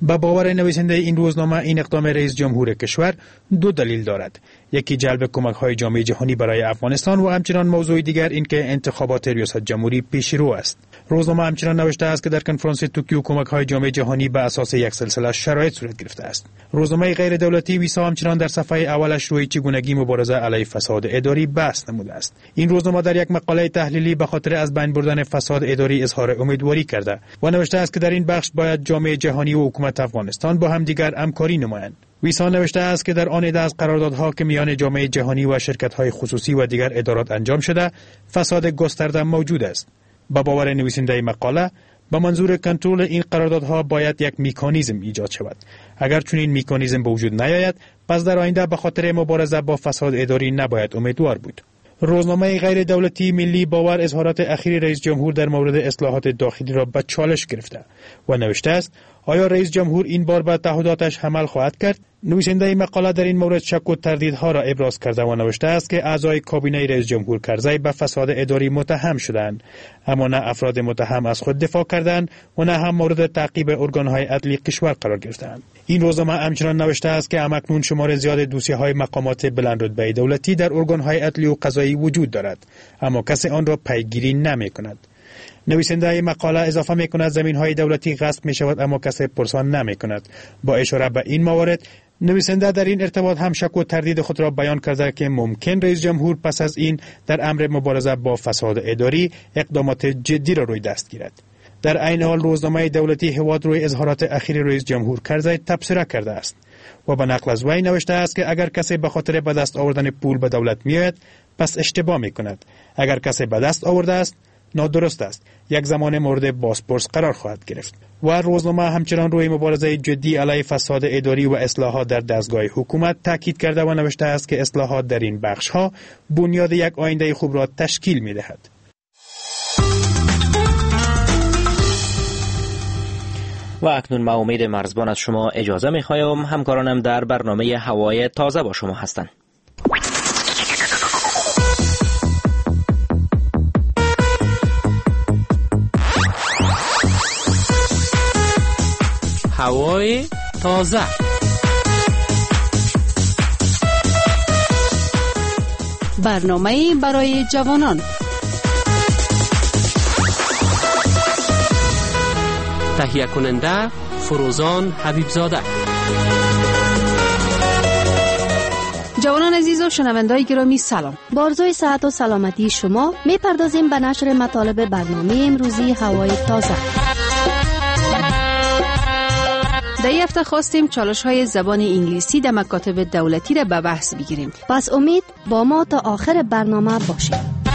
S7: با باور نویسنده این روزنامه این اقدام رئیس جمهور کشور دو دلیل دارد. یکی جلب کمک‌های جامعه جهانی برای افغانستان و همچنان موضوع دیگر این که انتخابات ریاست جمهوری پیش رو است. روزنامه همچنان نوشته است که در کنفرانس توکیو کمک‌های جامعه جهانی به اساس یک سلسله شرایط صورت گرفته است. روزنامه غیر دولتی ویسا همچنان در صفحه اولش روی چگونگی مبارزه علیه فساد اداری بحث نموده است. این روزنامه در یک مقاله تحلیلی به خاطر از بین بردن فساد اداری اظهار امیدواری کرده و نوشته است که در این بخش باید جامعه جهانی و حکومت افغانستان با هم دیگر همکاری نمایند. ویسا نوشته است که در آن عده از قراردادها که میان جامعه جهانی و شرکت‌های خصوصی و دیگر ادارات انجام شده، فساد گسترده موجود است. با باور نویسنده مقاله، با منظور کنترل این قراردادها باید یک مکانیزم ایجاد شود. اگر چنین مکانیزم به وجود نیاید، پس در آینده به خاطر مبارزه با فساد اداری نباید امیدوار بود. روزنامه غیر دولتی ملی باور اظهارات اخیر رئیس جمهور در مورد اصلاحات داخلی را به چالش گرفته و نوشته است: آیا رئیس جمهور این بار به تعهداتش عمل خواهد کرد؟ نویسنده مقاله در این مورد شک و تردیدها را ابراز کرده و نوشته است که اعضای کابینه رئیس جمهور کرزی به فساد اداری متهم شدند، اما نه افراد متهم از خود دفاع کردند و نه هم مورد تعقیب ارگان‌های عدلی کشور قرار گرفتند. این روزنامه همچنان نوشته است که همکنون شمار زیاد دوسیه‌های مقامات بلند رتبه دولتی در ارگان‌های عدلی و قضایی وجود دارد، اما کسی آن را پیگیری نمی‌کند. نویسنده مقاله اضافه می‌کند زمین‌های دولتی غصب می‌شود اما کسی پرسان نمی‌کند. با اشاره به این موارد، نویسنده در این ارتباط هم شک و تردید خود را بیان کرده که ممکن رئیس جمهور پس از این در امر مبارزه با فساد اداری اقدامات جدی را روی دست گیرد. در عین حال روزنامه دولتی هواد روی اظهارات اخیر رئیس جمهور کرزی تبصره کرده است و به نقل از وی نوشته است که اگر کسی به خاطر به دست آوردن پول به دولت میآید، پس اشتباه می‌کند. اگر کسی به دست آورده است، نادرست است. یک زمان مورد بازپرس قرار خواهد گرفت. و روزنامه همچنان روی مبارزه جدی علیه فساد اداری و اصلاحات در دستگاه حکومت تاکید کرده و نوشته است که اصلاحات در این بخش‌ها بنیاد یک آینده خوب را تشکیل می‌دهد.
S1: و اکنون ما امید مرزبان از شما اجازه می‌خوایم. همکارانم در برنامه هوای تازه با شما هستند.
S8: هوای تازه.
S9: برنامه برای جوانان.
S8: تهیه کننده فروزان حبیبزاده.
S9: جوانان عزیز و شنوندگان گرامی سلام.
S11: با آرزوی صحت و سلامتی شما میپردازیم به نشر مطالب برنامه امروزی هوای تازه.
S9: در این هفته خواستیم چالش‌های زبان انگلیسی در مکاتب دولتی را به بحث بگیریم.
S11: پس امید با ما تا آخر برنامه باشید.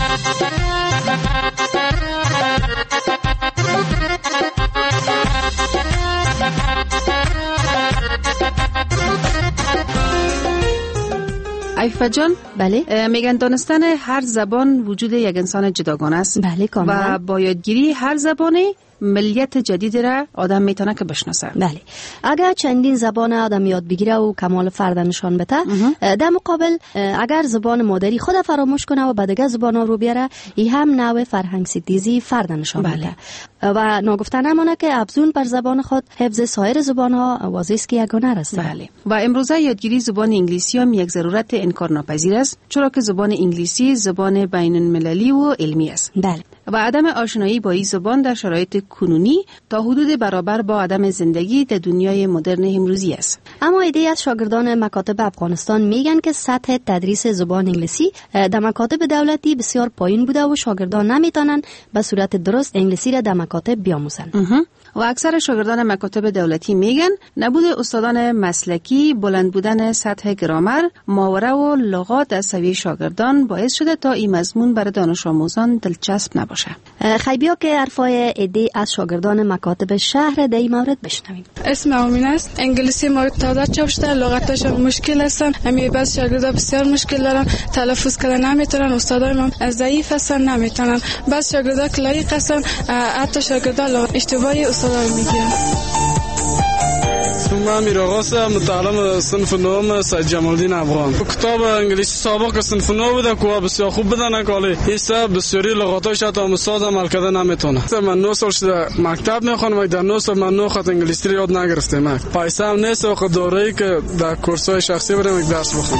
S9: عفیفه جان،
S11: بله،
S9: میگن دانستن هر زبان وجود یک انسان جداگانه است.
S11: بله کاملا.
S9: و با یادگیری هر زبانی ملیت جدید را آدم میتونه که بشناسه.
S11: بله، اگر چندین زبان آدم یاد بگیره و کمال فرد نشان بده، در مقابل اگر زبان مادری خود فراموش کنه و به دیگه زبان ها رو بیاره، این هم نوع فرهنگ ستیزی فرد نشان بده. و ناگفته نمانه که افزون بر زبان خود حفظ سایر زبان ها واضح است که یگانه است.
S9: بله. و امروزه یادگیری زبان انگلیسی هم یک ضرورت انکار ناپذیر است، چرا که زبان انگلیسی زبان بین المللی و علمی است.
S11: بله.
S9: و عدم آشنایی با این زبان در شرایط کنونی تا حدود برابر با عدم زندگی در دنیای مدرن امروزی است.
S11: اما ایده از شاگردان مکاتب افغانستان میگن که سطح تدریس زبان انگلیسی در مکاتب دولتی بسیار پایین بوده و شاگردان نمیتونن به صورت درست انگلیسی را در مکاتب بیاموزن.
S9: و اکثر شاگردان مکاتب دولتی میگن نبود استادان مسلکی، بلند بودن سطح گرامر، محاوره و لغات از سوی شاگردان باعث شده تا این مضمون برای دانش آموزان دلچسب نباشه.
S11: خیبیا که حرفای ایده از شاگردان مکاتب شهر در این مورد بشنویم.
S13: اسم امین است. انگلیسی ما تازه چاپ شده، لغتش مشکل هستن. همین بعض شاگردا بسیار مشکل دارن، تلفظ کردن نمیتونن، استادای ما ضعیف هستن نمیتونن. بعض شاگردا که لایق هستن، حتی شاگردا اشتباهی استادا میگیرن.
S10: من میرآغاز متعلم صنف نهم سید جمال الدین افغان. کتاب انگلیسی سابق صنف نهم بوده که بسیار خوب بدن کالی ایسا بسیاری لغاتش تا استاد عمل کرده نمیتونه. من 9 سال شده مکتب میخونم، در 9 سال من 9 خط انگلیسی یاد نگرفتم. پیسه هم نیست و دوره‌ای که در کورس‌های شخصی برم یک درس بخونم.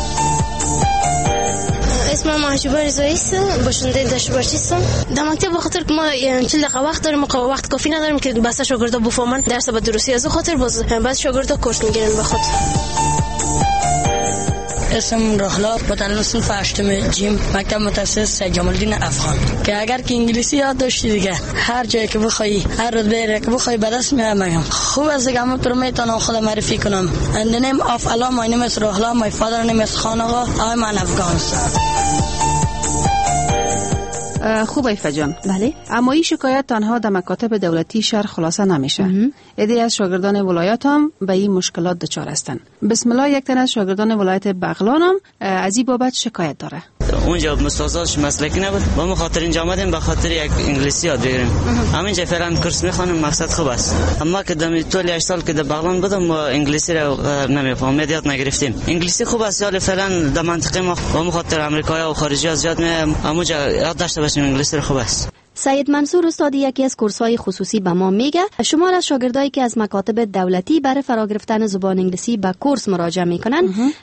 S14: اسمم محجوبه رضایی است، باشنده دانشجویی هستم. در مکتب بخاطر که ما 40 دقیقه وقت داریم، وقت کافی نداریم که بس شاگردا بفهمن درس به درستی، از خاطر بعض شاگردا کورس میگیرن بخاطر.
S15: اسم رحلا متعلم صنف 8 جیم مکتب متخصص سید جمال الدین افغان. که اگر که انگلیسی یاد داشتی دیگه هر جایی که بخوای، هر رتبه که بخوای به دست میارم. خوب از دیگه من تو میتونم خود معرفی کنم. And the name of Allah, my name is Rahla, my father name is Khan Agha, I'm an Afghan.
S9: خوب ایفا جان.
S11: بله.
S9: اما این شکایت تنها در مکاتب دولتی شهر خلاصه نمیشه. عده‌ای از شاگردان ولایت هم به این مشکلات دچار هستند. بسم الله یک تن از شاگردان ولایت بغلان هم از این بابت شکایت داره.
S16: اونجا مستعصاش مسلکی نبود، ما خاطر اینجا آمدیم به خاطر یک انگلیسی یاد بگیریم. همینجا فعلا کورس میخوانیم، مقصد خوب است. اما که در طول 8 سال که در بغلان بودم ما انگلیسی رو نمیفهمم، یاد نگرفتیم. انگلیسی خوب است، ولی فعلا در منطقه ما خاطر آمریکایی و خارجی از یاد میام، همونجا یاد داشته باشیم انگلیسی خوب است.
S11: سید منصور استادی یکی از کورس‌های خصوصی به ما میگه شمار از شاگردایی که از مکاتب دولتی برای فرا گرفتن زبان انگلیسی به کورس مراجعه میکنن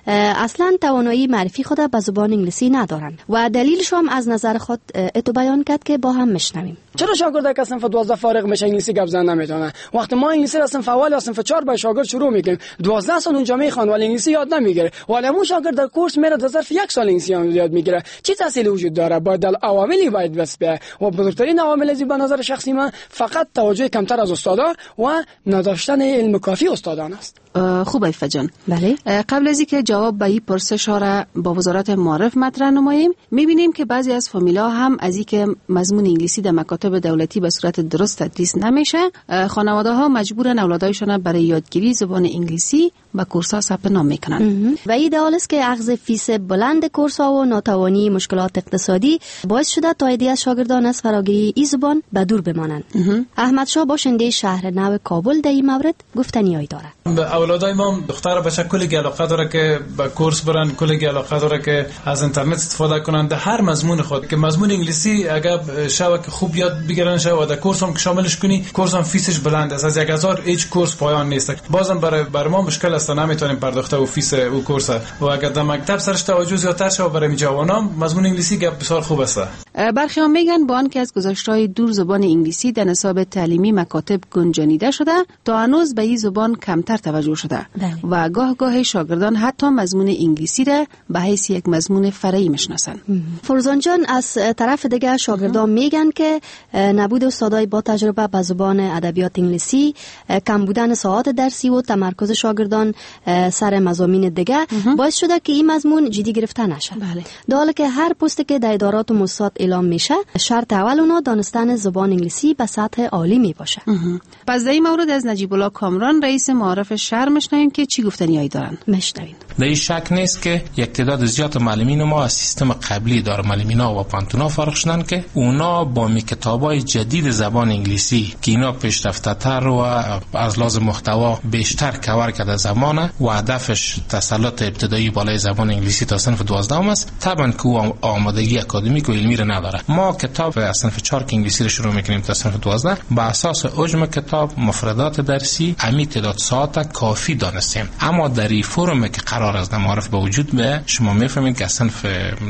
S11: اصلا توانایی معرفی خود به زبان انگلیسی ندارن و دلیلش هم از نظر خود اتو بیان کرد که با هم میشنویم.
S25: چرا شاگردایی که صنف 12 فارغ میشه انگلیسی گپ زدن نمیتونن؟ وقتی ما انگلیسی را صنف اول یا صنف 4 با شاگرد شروع میکنیم 12 سال اونجا میخوان ولی انگلیسی یاد نمیگیره، ولی اون شاگرد در کورس میره در ظرف 1 سال انگلیسی یاد میگیره. چه تأثیری وجود داره؟ باید عواملی باید بس به و بزرگترین عوامل از به نظر شخصی من فقط توجه کمتر از استادا و نداشتن علم کافی استادان است.
S9: خوب ایفا جان.
S11: بله.
S9: قبل از اینکه جواب به این پرسش را با وزارت معارف مطرح نماییم میبینیم که بعضی از فامیلا هم از اینکه مضمون انگلیسی در مکاتب دولتی به صورت درست تدریس نمیشه، خانواده ها مجبورن اولادایشان برای یادگیری زبان انگلیسی به کورس ها ثبت نام میکنن.
S11: و این دال است که اخذ فیس بلند کورس ها و ناتوانی مشکلات اقتصادی باعث شده تا عده‌ای از شاگردان از فراگیری این زبان به دور بمانند. احمد شاه باشنده شهر نو کابل در این مورد گفتنیایی داره.
S26: اولادای ما دختر بچه کلی علاقه داره که به کورس برن، کلی علاقه داره که از اینترنت استفاده کنن در هر مضمون خود. که مضمون انگلیسی اگر شاو که خوب یاد بگیرن شاو در کورس هم که شاملش کنی، کورس هم فیسش بلند است، از 1000 هیچ کورس پایان نیست. بازم برای ما مشکل است، نمیتونیم پرداخت و فیس او کورس و اگر در مکتب سرش توجه زیادتر شه برای جوانان مضمون انگلیسی گپ بسیار خوب است.
S9: برخی ها میگن با آنکه از گذشته‌های دور زبان انگلیسی در نصاب تعلیمی مکاتب گنجانیده شده تا هنوز به این زبان کمتر توجه شده و گاه شاگردان حتی مضمون انگلیسی را به حیث یک مضمون فرعی میشناسن.
S11: فروزان جان از طرف دیگه شاگردان میگن که نبود استادای با تجربه به زبان ادبیات انگلیسی، کم بودن ساعات درسی و تمرکز شاگردان سر مضامین دیگه باعث شده که این مضمون جدی گرفته نشه. در حالی که هر پستی که در ادارات و موسسات اعلام میشه شرط اول اونها دانستن زبان انگلیسی به سطح عالی می باشه.
S9: پس در این مورد از نجیب الله کامران رئیس معارف شهر مشنویم که چی گفتنیایی دارن.
S11: مشنویم.
S27: در این شک نیست که یک تعداد زیاد معلمین ما از سیستم قبلی دار معلمینا و پانتونا فارغ شدن که اونا با کتابای جدید زبان انگلیسی که اینا پیشرفته‌تر و از لحاظ محتوا بیشتر کاور کرده زبانه و هدفش تسلط ابتدایی بالای زبان انگلیسی تا صنف 12 است، طبعا که او آمادگی اکادمیک و علمی رو نداره. ما کتاب از صنف 4 که انگلیسی رو شروع میکنیم تا صنف 12 با اساس حجم کتاب، مفردات درسی، امی تعداد ساعت کافی دانستیم. اما در این فرم که قرار است معارف به وجود به شما میفهمید که صنف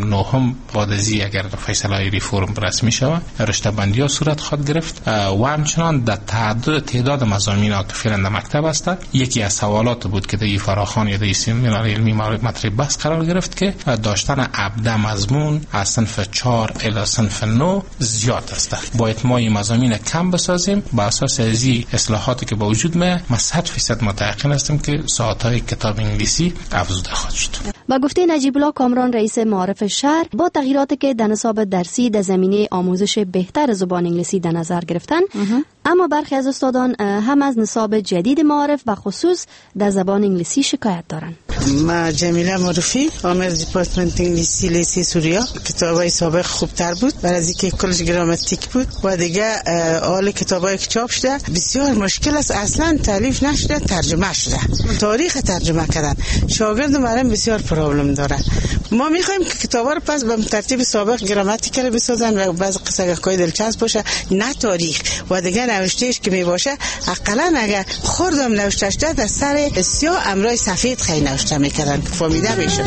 S27: 9 بعد از اگر فیصله ریفرم رسمی شود رشته بندی ها صورت خواهد گرفت و همچنان در تعداد مضامین ها که فعلا در مکتب است. یکی از سوالات بود که در فراخوان یا در سمینار علمی مطرح بحث قرار گرفت که داشتن ابدا مضمون از صنف 4 الی صنف 9 زیاد است. باید ما این مضامین کم بسازیم. با اساس از این اصلاحاتی که با وجود ما 100% متأکد هستم که ساعت‌های کتاب انگلیسی افزوده خواهد شد.
S11: با گفته نجیب الله کامران رئیس معارف شهر، با تغییراتی که در نصاب درسی در زمینه آموزش بهتر زبان انگلیسی در نظر گرفتن، اما برخی از استادان هم از نصاب جدید معارف و خصوص در زبان انگلیسی شکایت دارند.
S3: ما جمیله معرفی آمر دیپارتمنت انگلیسی لیسی سوریا. کتابای سابق خوبتر بود برای از اینکه کلش گراماتیک بود و دیگه حال کتابایی که چاپ شده بسیار مشکل است، اصلا تالیف نشده، ترجمه شده، تاریخ ترجمه کردن. شاگرد مریم بسیار پرابلم داره. ما میخوایم که کتابا رو پس به ترتیب سابق گراماتیکال بسازن و بعضی قصه‌های دلچسب باشه، نه تاریخ و دیگه نوشتهش که می باشه حداقل اگه خوردم نوشته شده در سر سیاه امرای سفید خیلی نوشته میکردن که فهمیده بشه.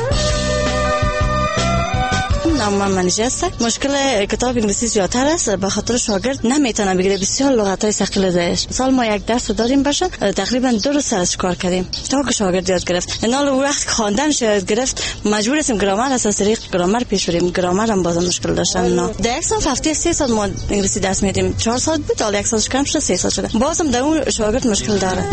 S15: نام من جست. مشکل کتاب انگلیسی زیادتر است، به خاطر شاگرد نمیتونه بگیره، بسیار لغت‌های ثقیل داشت. سال ما یک درس داریم باشه، تقریبا 2 روز سرش کار کردیم تا که شاگرد یاد گرفت. اینا رو وقت خواندنش یاد گرفت مجبور هستیم گرامر از طریق گرامر پیش بریم. گرامر هم باز مشکل داشتن. نه در یک سال هفته 3 ساعت ما انگلیسی درس میدیم. 4 ساعت بود، حالا یک سالش کم شده 3 ساعت شده. بازم در اون شاگرد مشکل داره.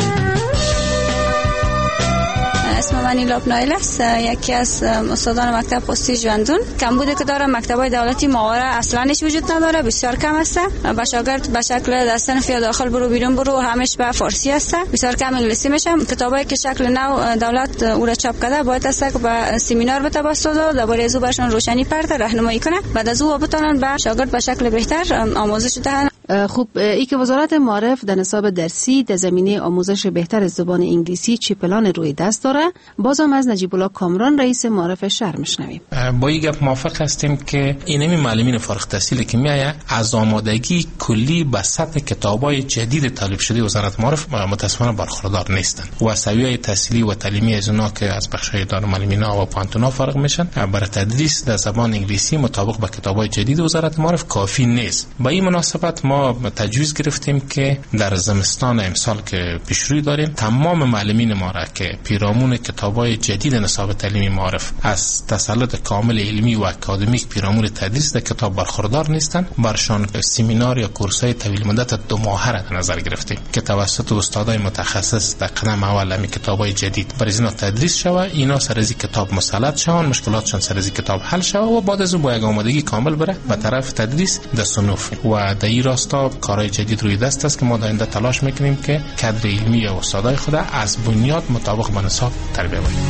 S17: اسم من ایلاب نایل است، یکی از استادان مکتب پستی ژوندون. کمبودی که داره مکتبای دولتی ماهواره اصلا هیچ وجود نداره، بسیار کم است. به شاگرد به شکل در صنف یا داخل برو بیرون برو همش به فارسی است، بسیار کم انگلیسی میشه. کتابایی که شکل نو دولت او را چاپ کرده باید است که به سمینار بده استاد درباره از او برشون روشنی پرده راهنمایی کنه، بعد از او بتونن به شاگرد به شکل بهتر آموزش دهن.
S9: خوب، ای که وزارت معارف در نصاب درسی در زمینه آموزش بهتر از زبان انگلیسی چی پلان روی دست داره، بازم از نجیب الله کامران رئیس معارف شهر میشنویم.
S27: با این گپ موافق هستیم که اینمی معلمین فارغ التحصیل که میایه از آمادگی کلی به سطح کتابای جدید طالب شده وزارت معارف متاسفانه برخوردار نیستن و سویه تحصیلی و تعلیمی از اونا که از بخشای دار معلمینا و پانتونا فارغ میشن برای تدریس در زبان انگلیسی مطابق با کتابای جدید وزارت معارف کافی نیست. با این مناسبت ما تجویز گرفتیم که در زمستان امسال که پیشروی داریم تمام معلمین ما را که پیرامون کتابای جدید نصاب تعلیمی معارف از تسلط کامل علمی و اکادمیک پیرامون تدریس در کتاب برخوردار نیستن، برشان سمینار یا کورس‌های طویل مدت 2 ماهه را در نظر گرفتیم که توسط استادای متخصص در قدم اول می کتابای جدید برای اینا تدریس شوه، اینا سر از کتاب مسلط شوند، مشکلاتشون سر از کتاب حل شوه و بعد از اون با یک آمادگی کامل بره به طرف تدریس در صنوف. و در این راستا کارهای جدید روی دست است که ما در آینده تلاش میکنیم که کادر علمی و استادای خود از بنیاد مطابق با نصاب تربیت کنیم.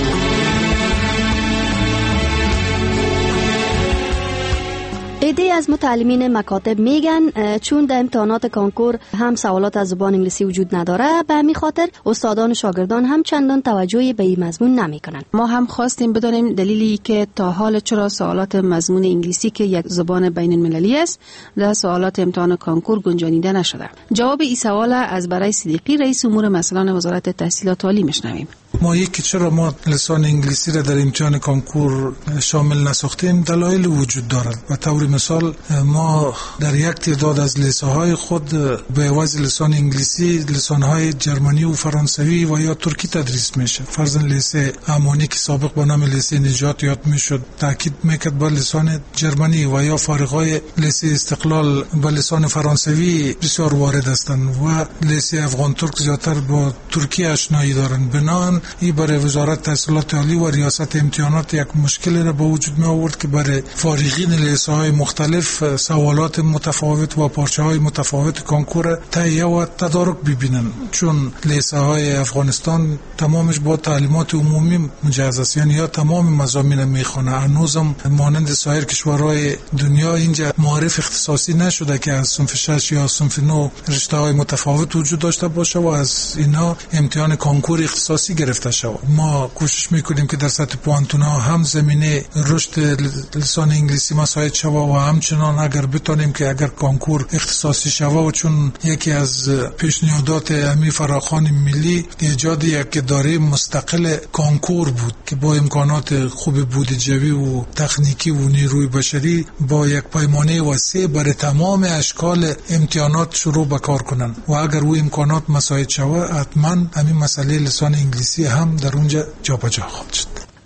S11: عده از متعلمین مکاتب میگن چون در امتحانات کانکور هم سوالات از زبان انگلیسی وجود نداره، به همین خاطر استادان و شاگردان هم چندان توجهی به این مضمون نمیکنن.
S9: ما هم خواستیم بدانیم دلیلی که تا حال چرا سوالات مضمون انگلیسی که یک زبان بین المللی است در سوالات امتحان کانکور گنجانیده نشده. جواب این سوال از برای صدیقی رئیس امور مسئولان وزارت تحصیلات عالی میشنویم.
S18: ما یکی چرا ما لسان انگلیسی را در امتحان کانکور شامل نساختیم دلایل وجود دارد. و طور مثال ما در یک تعداد از لیسه‌های خود به عوض لسان انگلیسی لسان‌های جرمنی و فرانسوی و یا ترکی تدریس میشه. فرضاً لیسه امانی که سابق به نام لیسه نجات یاد میشد تاکید میکرد با لسان جرمنی و یا فارغای لیسه استقلال با لسان فرانسوی بسیار وارد هستند و لیسه افغان ترک زیادتر با ترکی آشنایی دارند. بنابراین این برای وزارت تحصیلات عالی و ریاست امتحانات یک مشکل را به وجود می آورد که برای فارغین لیسه‌های مختلف سوالات متفاوت و پارچه‌های متفاوت کانکور تهیه و تدارک ببینن، چون لیسه‌های افغانستان تمامش با تعلیمات عمومی مجهز است، یعنی یا تمام مضامین میخونه. هنوزم مانند سایر کشورهای دنیا اینجا معارف اختصاصی نشده که از صنف 6 یا صنف 9 رشته‌های متفاوت وجود داشته باشه و از اینا امتحان کانکور اختصاصی گرفته شود. ما کوشش میکنیم که در سطح پوانتونا هم زمینه رشد لسان انگلیسی مساعد شود و همچنان اگر بتونیم که اگر کانکور اختصاصی شود، چون یکی از پیشنهادات امی فراخوان ملی ایجاد یک اداره مستقل کانکور بود که با امکانات خوب بودجه‌ای و تکنیکی و نیروی بشری با یک پیمانه وسیع برای تمام اشکال امتحانات شروع به کار کنن و اگر او امکانات مساعد شود حتما همین مسئله لسان انگلیسی هم در اونجا جابجا خواهد شد.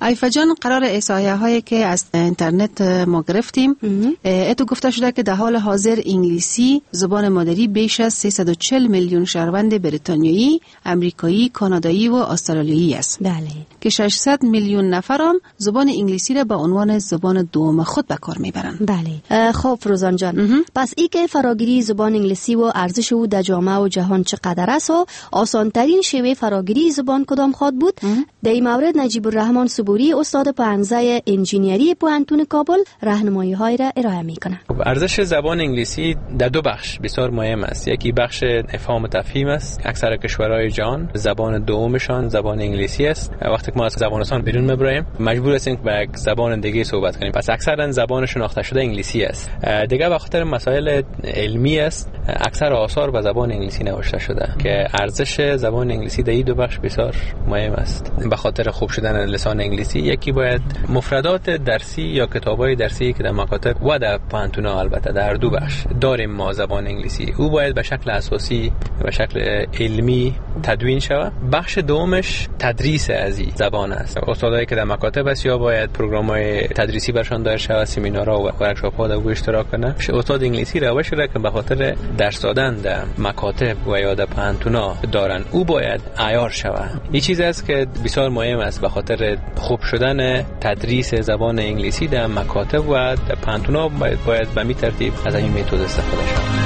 S9: ایفا جان، قرار احصایه هایی که از اینترنت ما گرفتیم، اتو گفته شده که در حال حاضر انگلیسی زبان مادری بیش از 340 میلیون شهروند بریتانیایی، امریکایی، کانادایی و استرالیایی است.
S11: بله.
S9: که 600 میلیون نفر هم زبان انگلیسی را به عنوان زبان دوم خود به کار میبرند.
S11: بله. خب فروزان جان، پس ای که فراگیری زبان انگلیسی و ارزش او در جامعه و جهان چقدر است و آسانترین شیوه فراگیری زبان کدام خواهد بود؟ در این مورد نجیب الرحمن صبوری استاد پانزه انجینیری پوهنتون کابل راهنمایی های را ارائه میکنه.
S4: ارزش زبان انگلیسی در دو بخش بسیار مهم است. یکی بخش افهام و تفهیم است. اکثر کشورهای جهان زبان دومشان زبان انگلیسی است. وقتی که ما از زبانستان بیرون میبریم مجبور هستیم که به زبان دیگه صحبت کنیم، پس اکثرا زبان شناخته شده انگلیسی است. دیگه به خاطر مسائل علمی است اکثر آثار به زبان انگلیسی نوشته شده که ارزش زبان انگلیسی در این دو بخش بسیار مهم است. به خاطر خوب شدن لسان انگلیسی یکی باید مفردات درسی یا کتابای درسی که در مکاتب و در پوهنتون‌ها البته در دو بخش داریم ما زبان انگلیسی، او باید به شکل اساسی به شکل علمی تدوین شود. بخش دومش تدریس از این زبان است. استادایی که در مکاتب است یا باید پروگرام‌های تدریسی برشان دایر شود، سمینارها و ورکشاپ‌ها در او اشتراک کنه. استاد انگلیسی روش را که به خاطر درس دادن در مکاتب و یا در پوهنتون‌ها دارن او باید عیار شود. این چیز است که بسیار مهم است به خاطر خوب شدن تدریس زبان انگلیسی در مکاتب و در پوهنتون‌ها باید به می ترتیب از این متد استفاده شود.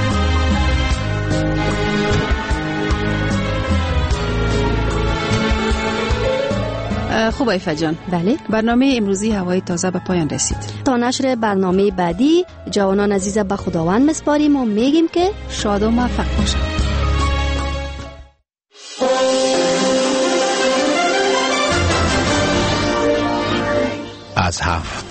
S9: خوب ایفا جان.
S11: بله.
S9: برنامه امروزی هوای تازه به پایان رسید.
S11: تا نشر برنامه بعدی جوانان عزیز به خداوند مسپاریم و میگیم که
S9: شاد و موفق باشید.
S6: از 7